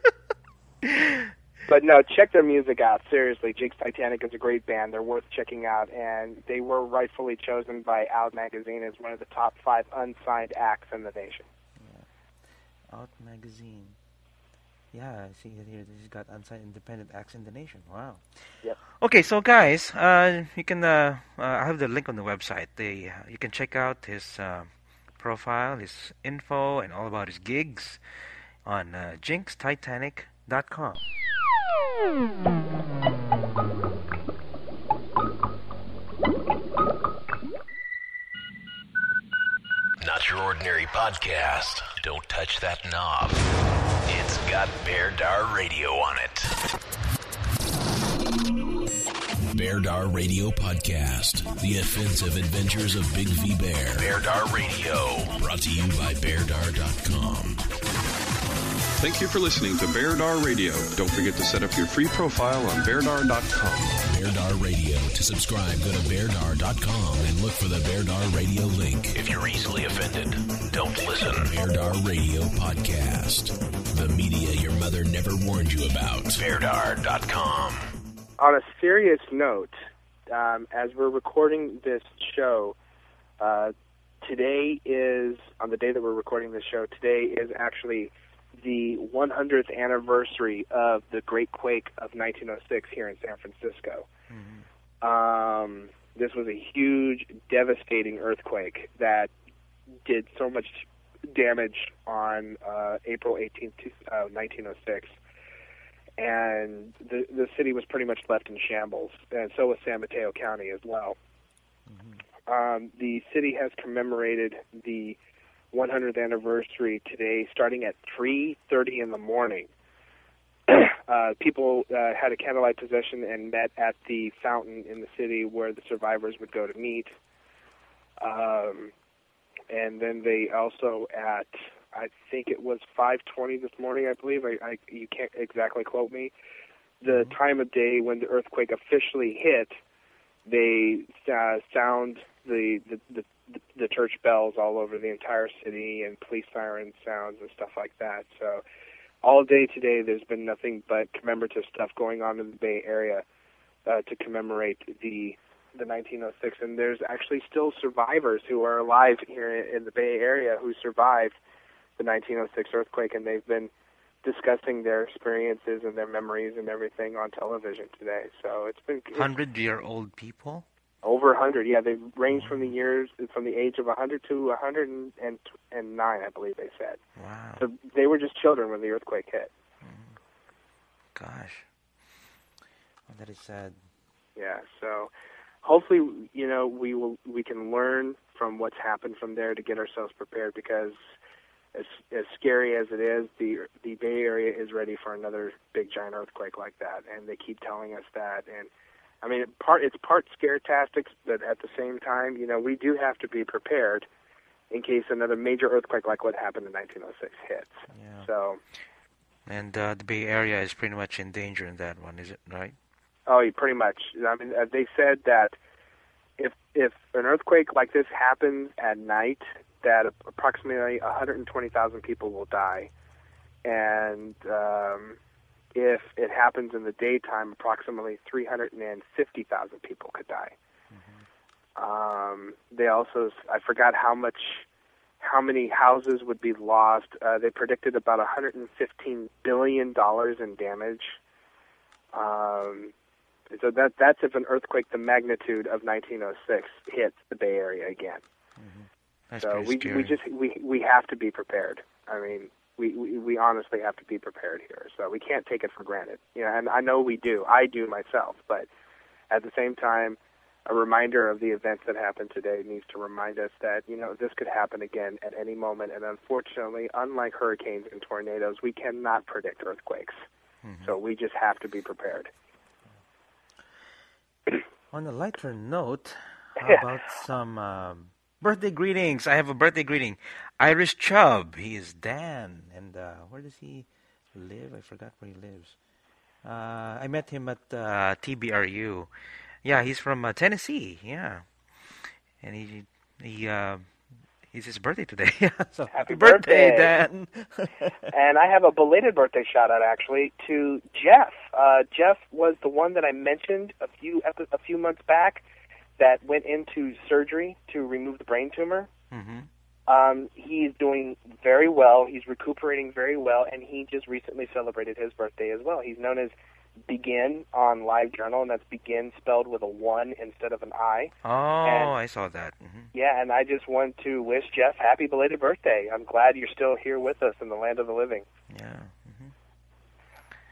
Speaker 4: But no, check their music out. Seriously, Jinx Titanic is a great band. They're worth checking out, and they were rightfully chosen by Out Magazine as one of the top five unsigned acts in the nation.
Speaker 3: Out magazine. Yeah, I see it here. This has got unsigned independent acts in the nation. Wow.
Speaker 4: Yep.
Speaker 3: Okay, so guys, uh, you can. Uh, uh, I have the link on the website. They uh, you can check out his uh, profile, his info, and all about his gigs on uh, jinx titanic dot com.
Speaker 6: Not your ordinary podcast. Don't touch that knob. It's got Bear Dar Radio on it. Bear Dar Radio Podcast. The offensive adventures of Big V Bear. Bear Dar Radio. Brought to you by bear dar dot com.
Speaker 7: Thank you for listening to Bear Dar Radio. Don't forget to set up your free profile on bear dar dot com.
Speaker 6: Bear Dar Radio. To subscribe, go to bear dar dot com and look for the Bear Dar Radio link. If you're easily offended, don't listen. Bear Dar Radio Podcast. The media your mother never warned you about. bear dar dot com.
Speaker 4: On a serious note, um, as we're recording this show, uh, today is, on the day that we're recording this show, today is actually the one hundredth anniversary of the Great Quake of nineteen oh six here in San Francisco. Mm-hmm. Um, this was a huge, devastating earthquake that did so much damage on uh, April eighteenth, nineteen oh six. And the the city was pretty much left in shambles, and so was San Mateo County as well. Mm-hmm. Um, the city has commemorated the one hundredth anniversary today, starting at three thirty in the morning. uh, people uh, had a candlelight procession and met at the fountain in the city where the survivors would go to meet. Um, and then they also at I think it was five twenty this morning, I believe. I, I you can't exactly quote me. The mm-hmm. time of day when the earthquake officially hit, they uh, sound the, the the the church bells all over the entire city and police siren sounds and stuff like that. So all day today, there's been nothing but commemorative stuff going on in the Bay Area uh, to commemorate the the nineteen oh six. And there's actually still survivors who are alive here in the Bay Area who survived the nineteen oh six earthquake, and they've been discussing their experiences and their memories and everything on television today. So it's been
Speaker 3: Hundred-year-old people.
Speaker 4: Over one hundred, yeah. They range from the years, from the age of one hundred to one hundred nine, I believe they said.
Speaker 3: Wow.
Speaker 4: So they were just children when the earthquake hit.
Speaker 3: Mm. Gosh. Well, that is sad.
Speaker 4: Yeah, so hopefully, you know, we will we can learn from what's happened from there to get ourselves prepared, because as as scary as it is, the the Bay Area is ready for another big giant earthquake like that, and they keep telling us that. And I mean, part it's part scare tactics, but at the same time, you know, we do have to be prepared in case another major earthquake like what happened in nineteen oh six hits.
Speaker 3: Yeah.
Speaker 4: So,
Speaker 3: and uh, the Bay Area is pretty much in danger in that one, is it right?
Speaker 4: Oh, pretty much. I mean, uh, they said that if if an earthquake like this happens at night, that approximately one hundred twenty thousand people will die, and um, if it happens in the daytime, approximately three hundred fifty thousand people could die. Mm-hmm. Um, they also, I forgot how much, how many houses would be lost. Uh, they predicted about one hundred fifteen billion dollars in damage. Um, so that that's if an earthquake the magnitude of nineteen oh six hits the Bay Area again.
Speaker 3: Mm-hmm. That's
Speaker 4: so we
Speaker 3: scary.
Speaker 4: we just we we have to be prepared. I mean, we, we we honestly have to be prepared here. So we can't take it for granted. You know, and I know we do. I do myself. But at the same time, a reminder of the events that happened today needs to remind us that, you know, this could happen again at any moment. And unfortunately, unlike hurricanes and tornadoes, we cannot predict earthquakes. Mm-hmm. So we just have to be prepared.
Speaker 3: On a lighter note, how
Speaker 4: Yeah.
Speaker 3: about some um, birthday greetings? I have a birthday greeting. Irish Chubb. He is Dan. And uh, where does he live? I forgot where he lives. Uh, I met him at uh, T B R U. Yeah, he's from uh, Tennessee. Yeah. And he, he uh, it's his birthday today. So
Speaker 4: Happy
Speaker 3: birthday,
Speaker 4: birthday.
Speaker 3: Dan.
Speaker 4: And I have a belated birthday shout-out, actually, to Jeff. Uh, Jeff was the one that I mentioned a few a few months back that went into surgery to remove the brain tumor.
Speaker 3: Mm-hmm.
Speaker 4: Um, he's doing very well. He's recuperating very well, and he just recently celebrated his birthday as well. He's known as Begin on LiveJournal, and that's Begin spelled with a one instead of an I.
Speaker 3: Oh,
Speaker 4: And-
Speaker 3: I saw that. Mm-hmm.
Speaker 4: Yeah, and I just want to wish Jeff happy belated birthday. I'm glad you're still here with us in the land of the living.
Speaker 3: Yeah. Mm-hmm.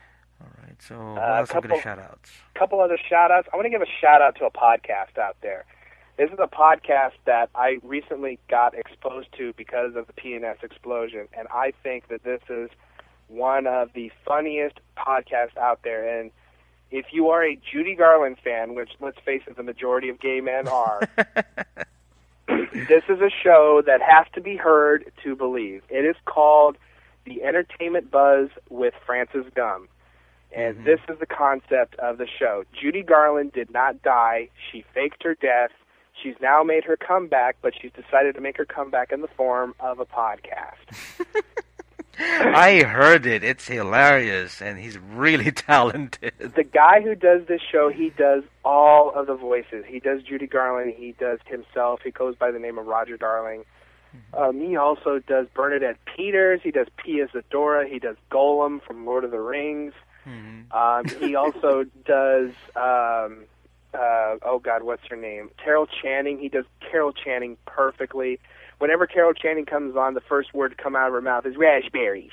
Speaker 3: So what
Speaker 4: Uh,
Speaker 3: else are good
Speaker 4: couple-
Speaker 3: shout-outs?
Speaker 4: couple other shout outs. I want to give a shout out to a podcast out there. This is a podcast that I recently got exposed to because of the P N S explosion, and I think that this is one of the funniest podcasts out there. And if you are a Judy Garland fan, which, let's face it, the majority of gay men are, this is a show that has to be heard to believe. It is called The Entertainment Buzz with Francis Gum. And
Speaker 3: Mm-hmm.
Speaker 4: this is the concept of the show. Judy Garland did not die. She faked her death. She's now made her comeback, but she's decided to make her comeback in the form of a podcast.
Speaker 3: I heard it. It's hilarious, and he's really talented.
Speaker 4: The guy who does this show, he does all of the voices. He does Judy Garland. He does himself. He goes by the name of Roger Darling. Um, he also does Bernadette Peters. He does Pia Zadora. He does Golem from Lord of the Rings.
Speaker 3: Mm-hmm.
Speaker 4: Um, he also does, um, uh, oh God, what's her name? Carol Channing. He does Carol Channing perfectly. Whenever Carol Channing comes on, the first word to come out of her mouth is raspberries.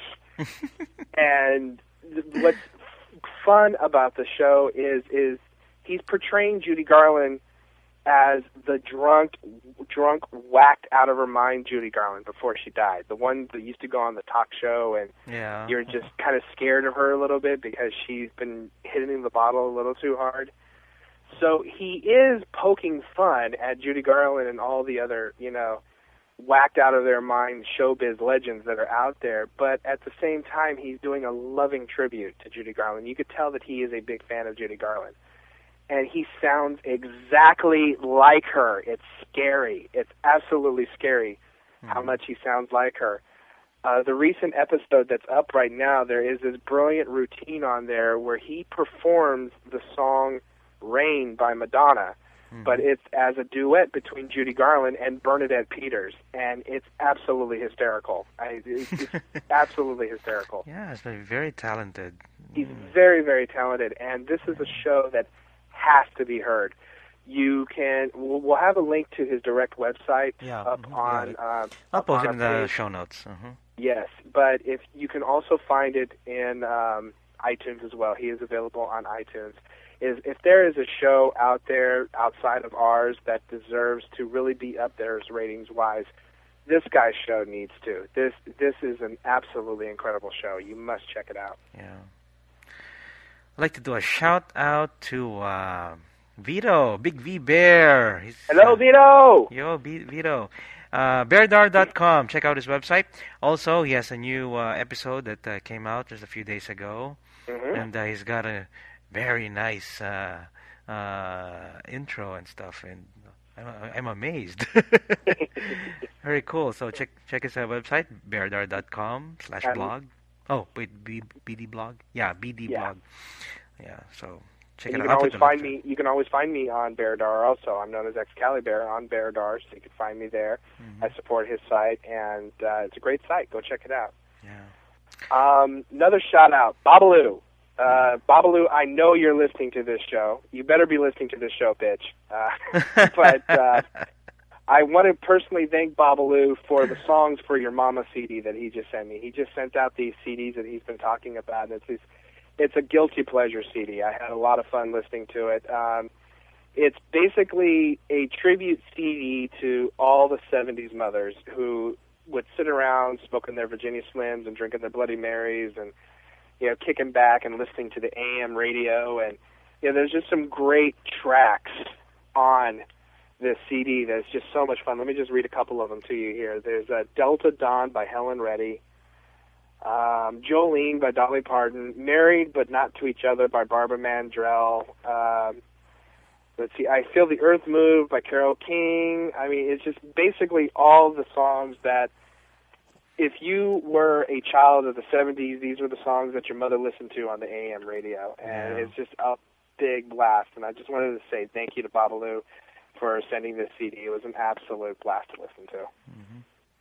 Speaker 4: And th- what's fun about the show is is he's portraying Judy Garland as the drunk, drunk, whacked out of her mind Judy Garland before she died. The one that used to go on the talk show, and
Speaker 3: Yeah.
Speaker 4: you're just kind of scared of her a little bit because she's been hitting the bottle a little too hard. So he is poking fun at Judy Garland and all the other, you know, whacked out of their mind showbiz legends that are out there, but at the same time, he's doing a loving tribute to Judy Garland. You could tell that he is a big fan of Judy Garland. And he sounds exactly like her. It's scary. It's absolutely scary how much he sounds like her. Uh, the recent episode that's up right now, there is this brilliant routine on there where he performs the song Rain by Madonna, but it's as a duet between Judy Garland and Bernadette Peters, and it's absolutely hysterical. I, it's, it's absolutely hysterical.
Speaker 3: Yeah, he's very, very talented.
Speaker 4: He's very, very talented, and this is a show that has to be heard. You can, we'll, we'll have a link to his direct website
Speaker 3: Yeah,
Speaker 4: up
Speaker 3: mhm,
Speaker 4: on.
Speaker 3: yeah.
Speaker 4: Uh,
Speaker 3: I'll
Speaker 4: up
Speaker 3: post
Speaker 4: on
Speaker 3: it in
Speaker 4: our
Speaker 3: the
Speaker 4: page.
Speaker 3: show notes. Uh-huh.
Speaker 4: Yes, but if you can also find it in um, iTunes as well. He is available on iTunes. Is if there is a show out there outside of ours that deserves to really be up there as ratings wise, this guy's show needs to. This this is an absolutely incredible show. You must check it out.
Speaker 3: Yeah. I'd like to do a shout out to uh, Vito, Big V Bear. He's,
Speaker 4: Hello,
Speaker 3: uh,
Speaker 4: Vito.
Speaker 3: Yo, B- Vito. Uh, bear dar dot com. Check out his website. Also, he has a new uh, episode that uh, came out just a few days ago.
Speaker 4: Mm-hmm.
Speaker 3: And uh, he's got a very nice uh, uh, intro and stuff. And I'm, I'm amazed. Very cool. So check check his uh, website, bear dar dot com slash
Speaker 4: Um,
Speaker 3: blog. Oh, wait, B, BD blog? Yeah, B D
Speaker 4: Yeah.
Speaker 3: blog. Yeah, so check
Speaker 4: And
Speaker 3: it
Speaker 4: you
Speaker 3: out.
Speaker 4: can
Speaker 3: I'll
Speaker 4: always
Speaker 3: put the
Speaker 4: find
Speaker 3: link
Speaker 4: me. You can always find me on Beardar. Also, I'm known as Excalibur on Beardar, so you can find me there.
Speaker 3: Mm-hmm.
Speaker 4: I support his site, and uh, it's a great site. Go check it out.
Speaker 3: Yeah.
Speaker 4: Um, another shout out, Babalu. Uh, Babalu, I know you're listening to this show. You better be listening to this show, bitch. Uh, but uh, I want to personally thank Babalu for the songs for your mama C D that he just sent me. He just sent out these C Ds that he's been talking about, and it's these, it's a guilty pleasure C D. I had a lot of fun listening to it. Um, it's basically a tribute C D to all the seventies mothers who would sit around smoking their Virginia Slims and drinking their Bloody Marys and, you know, kicking back and listening to the A M radio. And, you know, there's just some great tracks on this C D that's just so much fun. Let me just read a couple of them to you here. There's uh, Delta Dawn by Helen Reddy, um, Jolene by Dolly Parton, Married But Not to Each Other by Barbara Mandrell. Um, let's see, I Feel the Earth Move by Carole King. I mean, it's just basically all the songs that, if you were a child of the seventies, these were the songs that your mother listened to on the A M radio. And
Speaker 3: Yeah.
Speaker 4: it's just a big blast. And I just wanted to say thank you to Babalu for sending this C D. It was an absolute blast to listen to.
Speaker 3: Mm-hmm.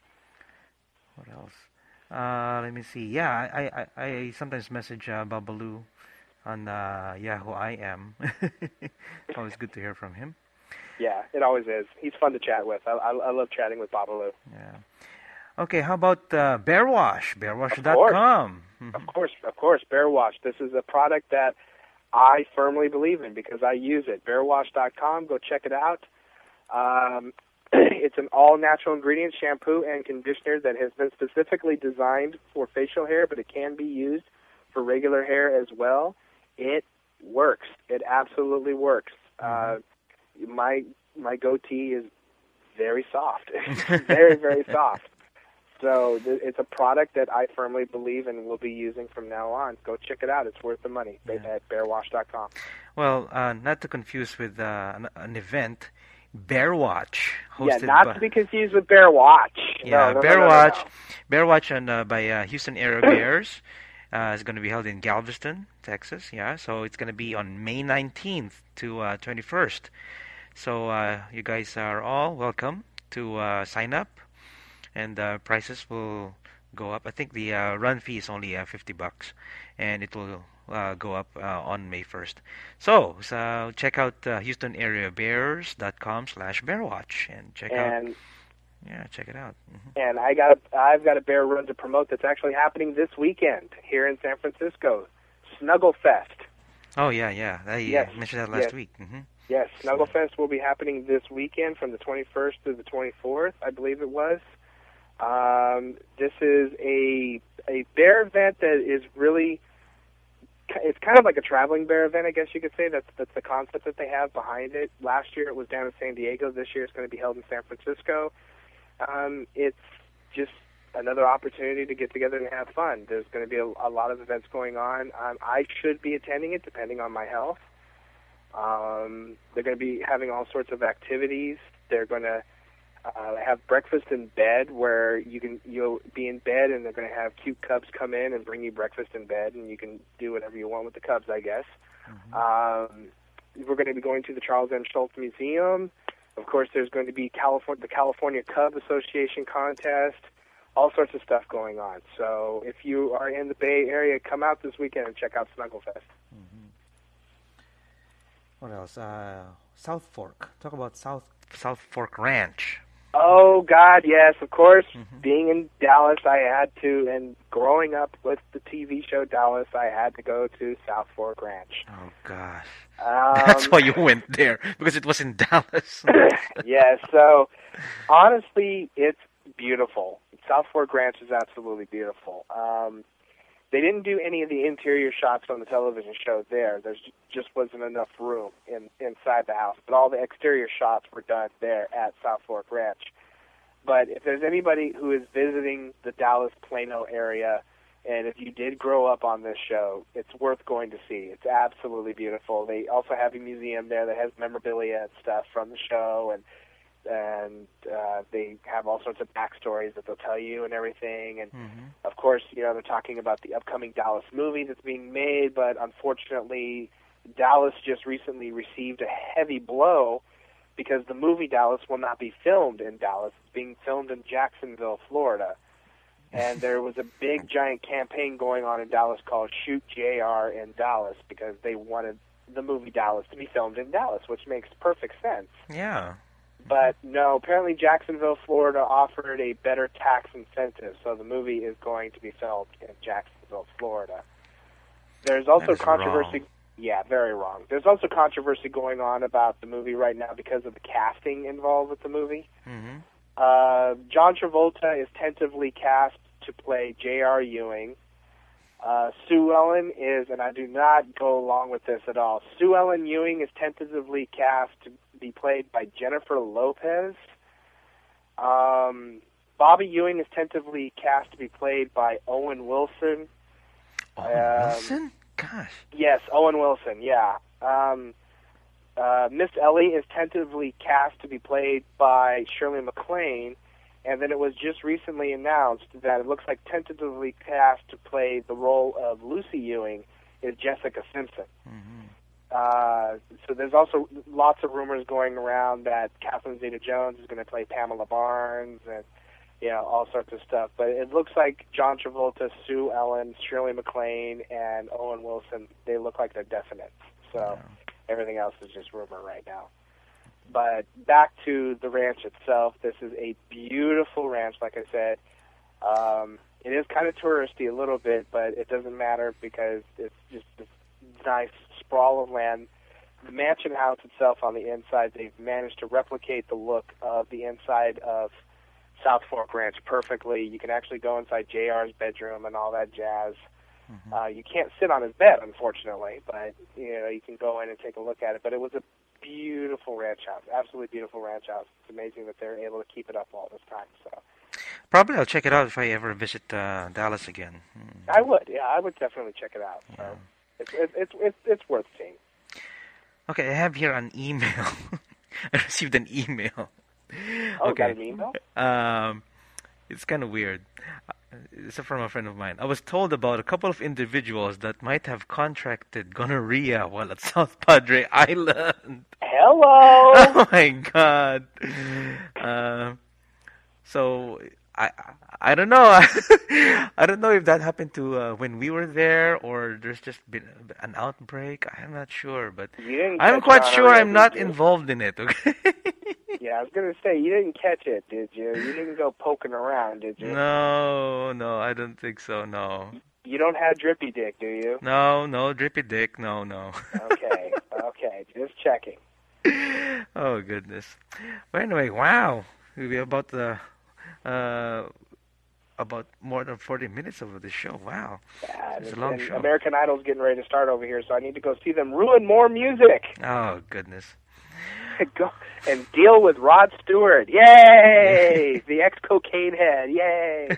Speaker 3: What else? Uh, let me see. Yeah, I, I, I sometimes message uh, Babalu on uh, Yahoo I M. Always good to hear from him.
Speaker 4: Yeah, it always is. He's fun to chat with. I, I, I love chatting with Babalu.
Speaker 3: Yeah. Okay, how about uh, Bear Wash? bear wash
Speaker 4: Of
Speaker 3: dot com. Mm-hmm.
Speaker 4: Of course, of course, Bear Wash. This is a product that I firmly believe in because I use it. bear wash dot com. Go check it out. Um, it's an all-natural ingredient shampoo and conditioner that has been specifically designed for facial hair, but it can be used for regular hair as well. It works. It absolutely works. Uh, my my goatee is very soft. It's very, very soft. So th- it's a product that I firmly believe in and will be using from now on. Go check it out. It's worth the money
Speaker 3: Yeah.
Speaker 4: at bear wash dot com.
Speaker 3: Well, uh, not to confuse with uh, an, an event, Bear Watch, hosted
Speaker 4: Yeah, not
Speaker 3: by,
Speaker 4: to be confused with Bear Watch.
Speaker 3: yeah,
Speaker 4: no, no,
Speaker 3: Bear
Speaker 4: no, no, no,
Speaker 3: Watch,
Speaker 4: no.
Speaker 3: Bear Watch, and uh, by uh, Houston Area Bears uh, is going to be held in Galveston, Texas. Yeah, so it's going to be on May nineteenth to uh, twenty-first. So uh, you guys are all welcome to uh, sign up, and uh, prices will go up. I think the uh, run fee is only uh, fifty bucks, and it will uh, go up uh, on May first. So, so check out uh, Houston Area Bears dot com slash Bearwatch and check
Speaker 4: And
Speaker 3: out. Yeah, check it out. hmm
Speaker 4: and I got a, I've got a bear run to promote that's actually happening this weekend here in San Francisco, Snuggle Fest.
Speaker 3: Oh yeah, yeah. I uh,
Speaker 4: Yes,
Speaker 3: mentioned that last
Speaker 4: yes.
Speaker 3: week. hmm
Speaker 4: Yes, Snuggle Fest will be happening this weekend from the twenty-first to the twenty-fourth, I believe it was. Um, this is a a bear event that is really, it's kind of like a traveling bear event, I guess you could say. That's that's the concept that they have behind it. Last year it was down in San Diego. This year it's going to be held in San Francisco. Um, it's just another opportunity to get together and have fun. There's going to be a, a lot of events going on. Um, I should be attending it depending on my health. Um, they're going to be having all sorts of activities. They're going to uh, have breakfast in bed, where you can you'll be in bed, and they're going to have cute cubs come in and bring you breakfast in bed, and you can do whatever you want with the cubs, I guess. Mm-hmm. Um, we're going to be going to the Charles M. Schultz Museum. Of course, there's going to be California, the California Cub Association contest. All sorts of stuff going on. So if you are in the Bay Area, come out this weekend and check out Snuggle Fest.
Speaker 3: Mm-hmm. What else? Uh, South Fork. Talk about South South Fork Ranch.
Speaker 4: Oh, God, yes, of course.
Speaker 3: Mm-hmm.
Speaker 4: Being in Dallas, I had to, and growing up with the T V show Dallas, I had to go to South Fork Ranch.
Speaker 3: Oh gosh,
Speaker 4: Um,
Speaker 3: that's why you went there, because it was in Dallas.
Speaker 4: Yeah, so honestly, it's beautiful. South Fork Ranch is absolutely beautiful. Um, they didn't do any of the interior shots on the television show there. There just wasn't enough room in inside the house. But all the exterior shots were done there at South Fork Ranch. But if there's anybody who is visiting the Dallas-Plano area, and if you did grow up on this show, it's worth going to see. It's absolutely beautiful. They also have a museum there that has memorabilia and stuff from the show, and and uh, they have all sorts of backstories that they'll tell you and everything. And,
Speaker 3: mm-hmm.
Speaker 4: of course, you know, they're talking about the upcoming Dallas movie that's being made, but unfortunately, Dallas just recently received a heavy blow because the movie Dallas will not be filmed in Dallas. It's being filmed in Jacksonville, Florida. And there was a big, giant campaign going on in Dallas called Shoot J R in Dallas because they wanted the movie Dallas to be filmed in Dallas, which makes perfect sense.
Speaker 3: Yeah.
Speaker 4: But no, apparently Jacksonville, Florida offered a better tax incentive, so the movie is going to be filmed in Jacksonville, Florida. There's also
Speaker 3: That is
Speaker 4: controversy.
Speaker 3: wrong.
Speaker 4: Yeah, very wrong. There's also controversy going on about the movie right now because of the casting involved with the movie.
Speaker 3: Mm-hmm.
Speaker 4: Uh, John Travolta is tentatively cast to play J R. Ewing. Uh, Sue Ellen is, and I do not go along with this at all, Sue Ellen Ewing is tentatively cast to be played by Jennifer Lopez. Um, Bobby Ewing is tentatively cast to be played by Owen Wilson.
Speaker 3: Owen
Speaker 4: Um,
Speaker 3: Wilson? Gosh.
Speaker 4: Yes, Owen Wilson, yeah. Um, uh, Miss Ellie is tentatively cast to be played by Shirley MacLaine, and then it was just recently announced that it looks like tentatively cast to play the role of Lucy Ewing is Jessica Simpson.
Speaker 3: Mm-hmm.
Speaker 4: Uh, so there's also lots of rumors going around that Catherine Zeta-Jones is going to play Pamela Barnes and, you know, all sorts of stuff. But it looks like John Travolta, Sue Ellen, Shirley MacLaine, and Owen Wilson, they look like they're definite. So
Speaker 3: Yeah.
Speaker 4: everything else is just rumor right now. But back to the ranch itself, this is a beautiful ranch, like I said. Um, It is kind of touristy a little bit, but it doesn't matter because it's just this nice sprawl of land. The mansion house itself on the inside, they've managed to replicate the look of the inside of South Fork Ranch perfectly. You can actually go inside J R's bedroom and all that jazz. Mm-hmm. Uh, you can't sit on his bed, unfortunately, but you know you can go in and take a look at it. But it was a beautiful ranch house, absolutely beautiful ranch house. It's amazing that they're able to keep it up all this time. So
Speaker 3: probably I'll check it out if I ever visit uh, Dallas again. Hmm.
Speaker 4: I would, yeah, I would definitely check it out. So
Speaker 3: Yeah.
Speaker 4: it's, it's it's it's it's worth seeing.
Speaker 3: Okay, I have here an email. I received an email.
Speaker 4: Oh,
Speaker 3: okay.
Speaker 4: got an email?
Speaker 3: Um, it's kind of weird. It's from a friend of mine. I was told about a couple of individuals that might have contracted gonorrhea while at South Padre Island.
Speaker 4: Hello.
Speaker 3: Oh my God. Uh, so I I don't know. I don't know if that happened to uh, when we were there or there's just been an outbreak. I'm not sure, but
Speaker 4: You didn't
Speaker 3: I'm
Speaker 4: catch
Speaker 3: quite
Speaker 4: gonorrhea,
Speaker 3: sure I'm
Speaker 4: did
Speaker 3: not
Speaker 4: you?
Speaker 3: involved in it. Okay.
Speaker 4: Yeah, I was gonna say you didn't catch it, did you? You didn't go poking around, did you?
Speaker 3: No, no, I don't think so. No,
Speaker 4: You don't have drippy dick, do you?
Speaker 3: no, no, drippy dick. No, no.
Speaker 4: Okay, okay, just checking.
Speaker 3: Oh goodness. But anyway, wow, we're about the uh about more than forty minutes of the show. Wow,
Speaker 4: Yeah,
Speaker 3: it's a
Speaker 4: and-
Speaker 3: long
Speaker 4: and
Speaker 3: show.
Speaker 4: American Idol's getting ready to start over here, so I need to go see them ruin more music.
Speaker 3: Oh goodness.
Speaker 4: Go and deal with Rod Stewart. Yay! The ex-cocaine head. Yay!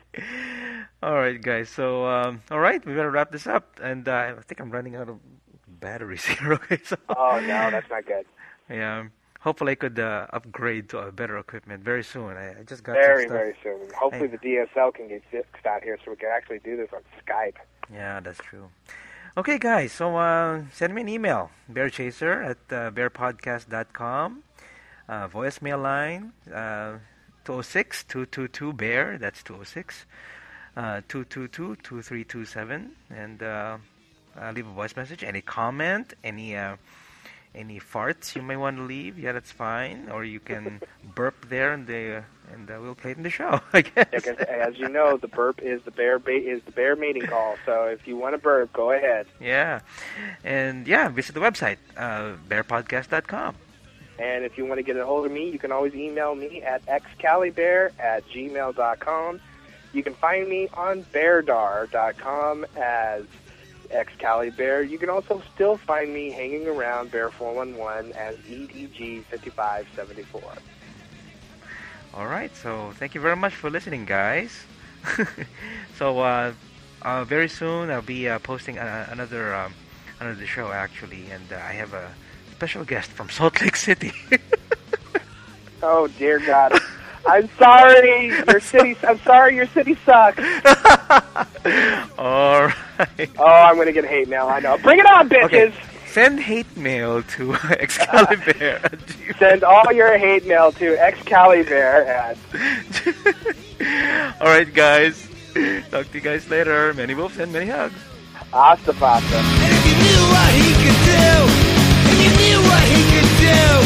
Speaker 3: All right, guys. So, um, all right, we better wrap this up, and uh, I think I'm running out of batteries here. Okay, so
Speaker 4: Oh no, that's not good.
Speaker 3: yeah. Hopefully, I could uh, upgrade to a better equipment very soon. I, I just got
Speaker 4: Very,
Speaker 3: some stuff.
Speaker 4: very soon. Hopefully
Speaker 3: Hey.
Speaker 4: the D S L can get fixed out here so we can actually do this on Skype.
Speaker 3: Yeah, that's true. Okay, guys, so uh, send me an email, bearchaser at uh, bear podcast dot com. Uh, voicemail line, uh, two oh six, two two two, bear, that's two oh six, uh, two two two, two three two seven, and uh, uh, leave a voice message. Any comment, any uh, any farts you may want to leave, yeah, that's fine. Or you can burp there, and the uh, and uh, we'll play it in the show, I guess.
Speaker 4: Yeah, 'cause as you know, the burp is the bear ba- is the bear mating call. So if you want to burp, go ahead.
Speaker 3: Yeah, and yeah, visit the website, uh, bear podcast dot com.
Speaker 4: And if you want to get a hold of me, you can always email me at excalibear at gmail dot com. You can find me on beardar dot com as Excalibur. You can also still find me hanging around Bear four one one as E D G fifty-five seventy-four.
Speaker 3: All right, so thank you very much for listening, guys. so uh, uh, very soon I'll be uh, posting uh, another um, another show actually, and uh, I have a special guest from Salt Lake City.
Speaker 4: Oh dear God. I'm sorry, your city. I'm sorry, your city sucks.
Speaker 3: All right.
Speaker 4: Oh, I'm gonna get hate mail. I know. Bring it on, bitches.
Speaker 3: Okay. Send hate mail to Excalibur.
Speaker 4: Send all your hate mail to Excalibur at.
Speaker 3: All right, guys. Talk to you guys later. Many wolves and many hugs.
Speaker 4: Hasta pasta.
Speaker 2: And if you knew what he could do, and you knew what he could do,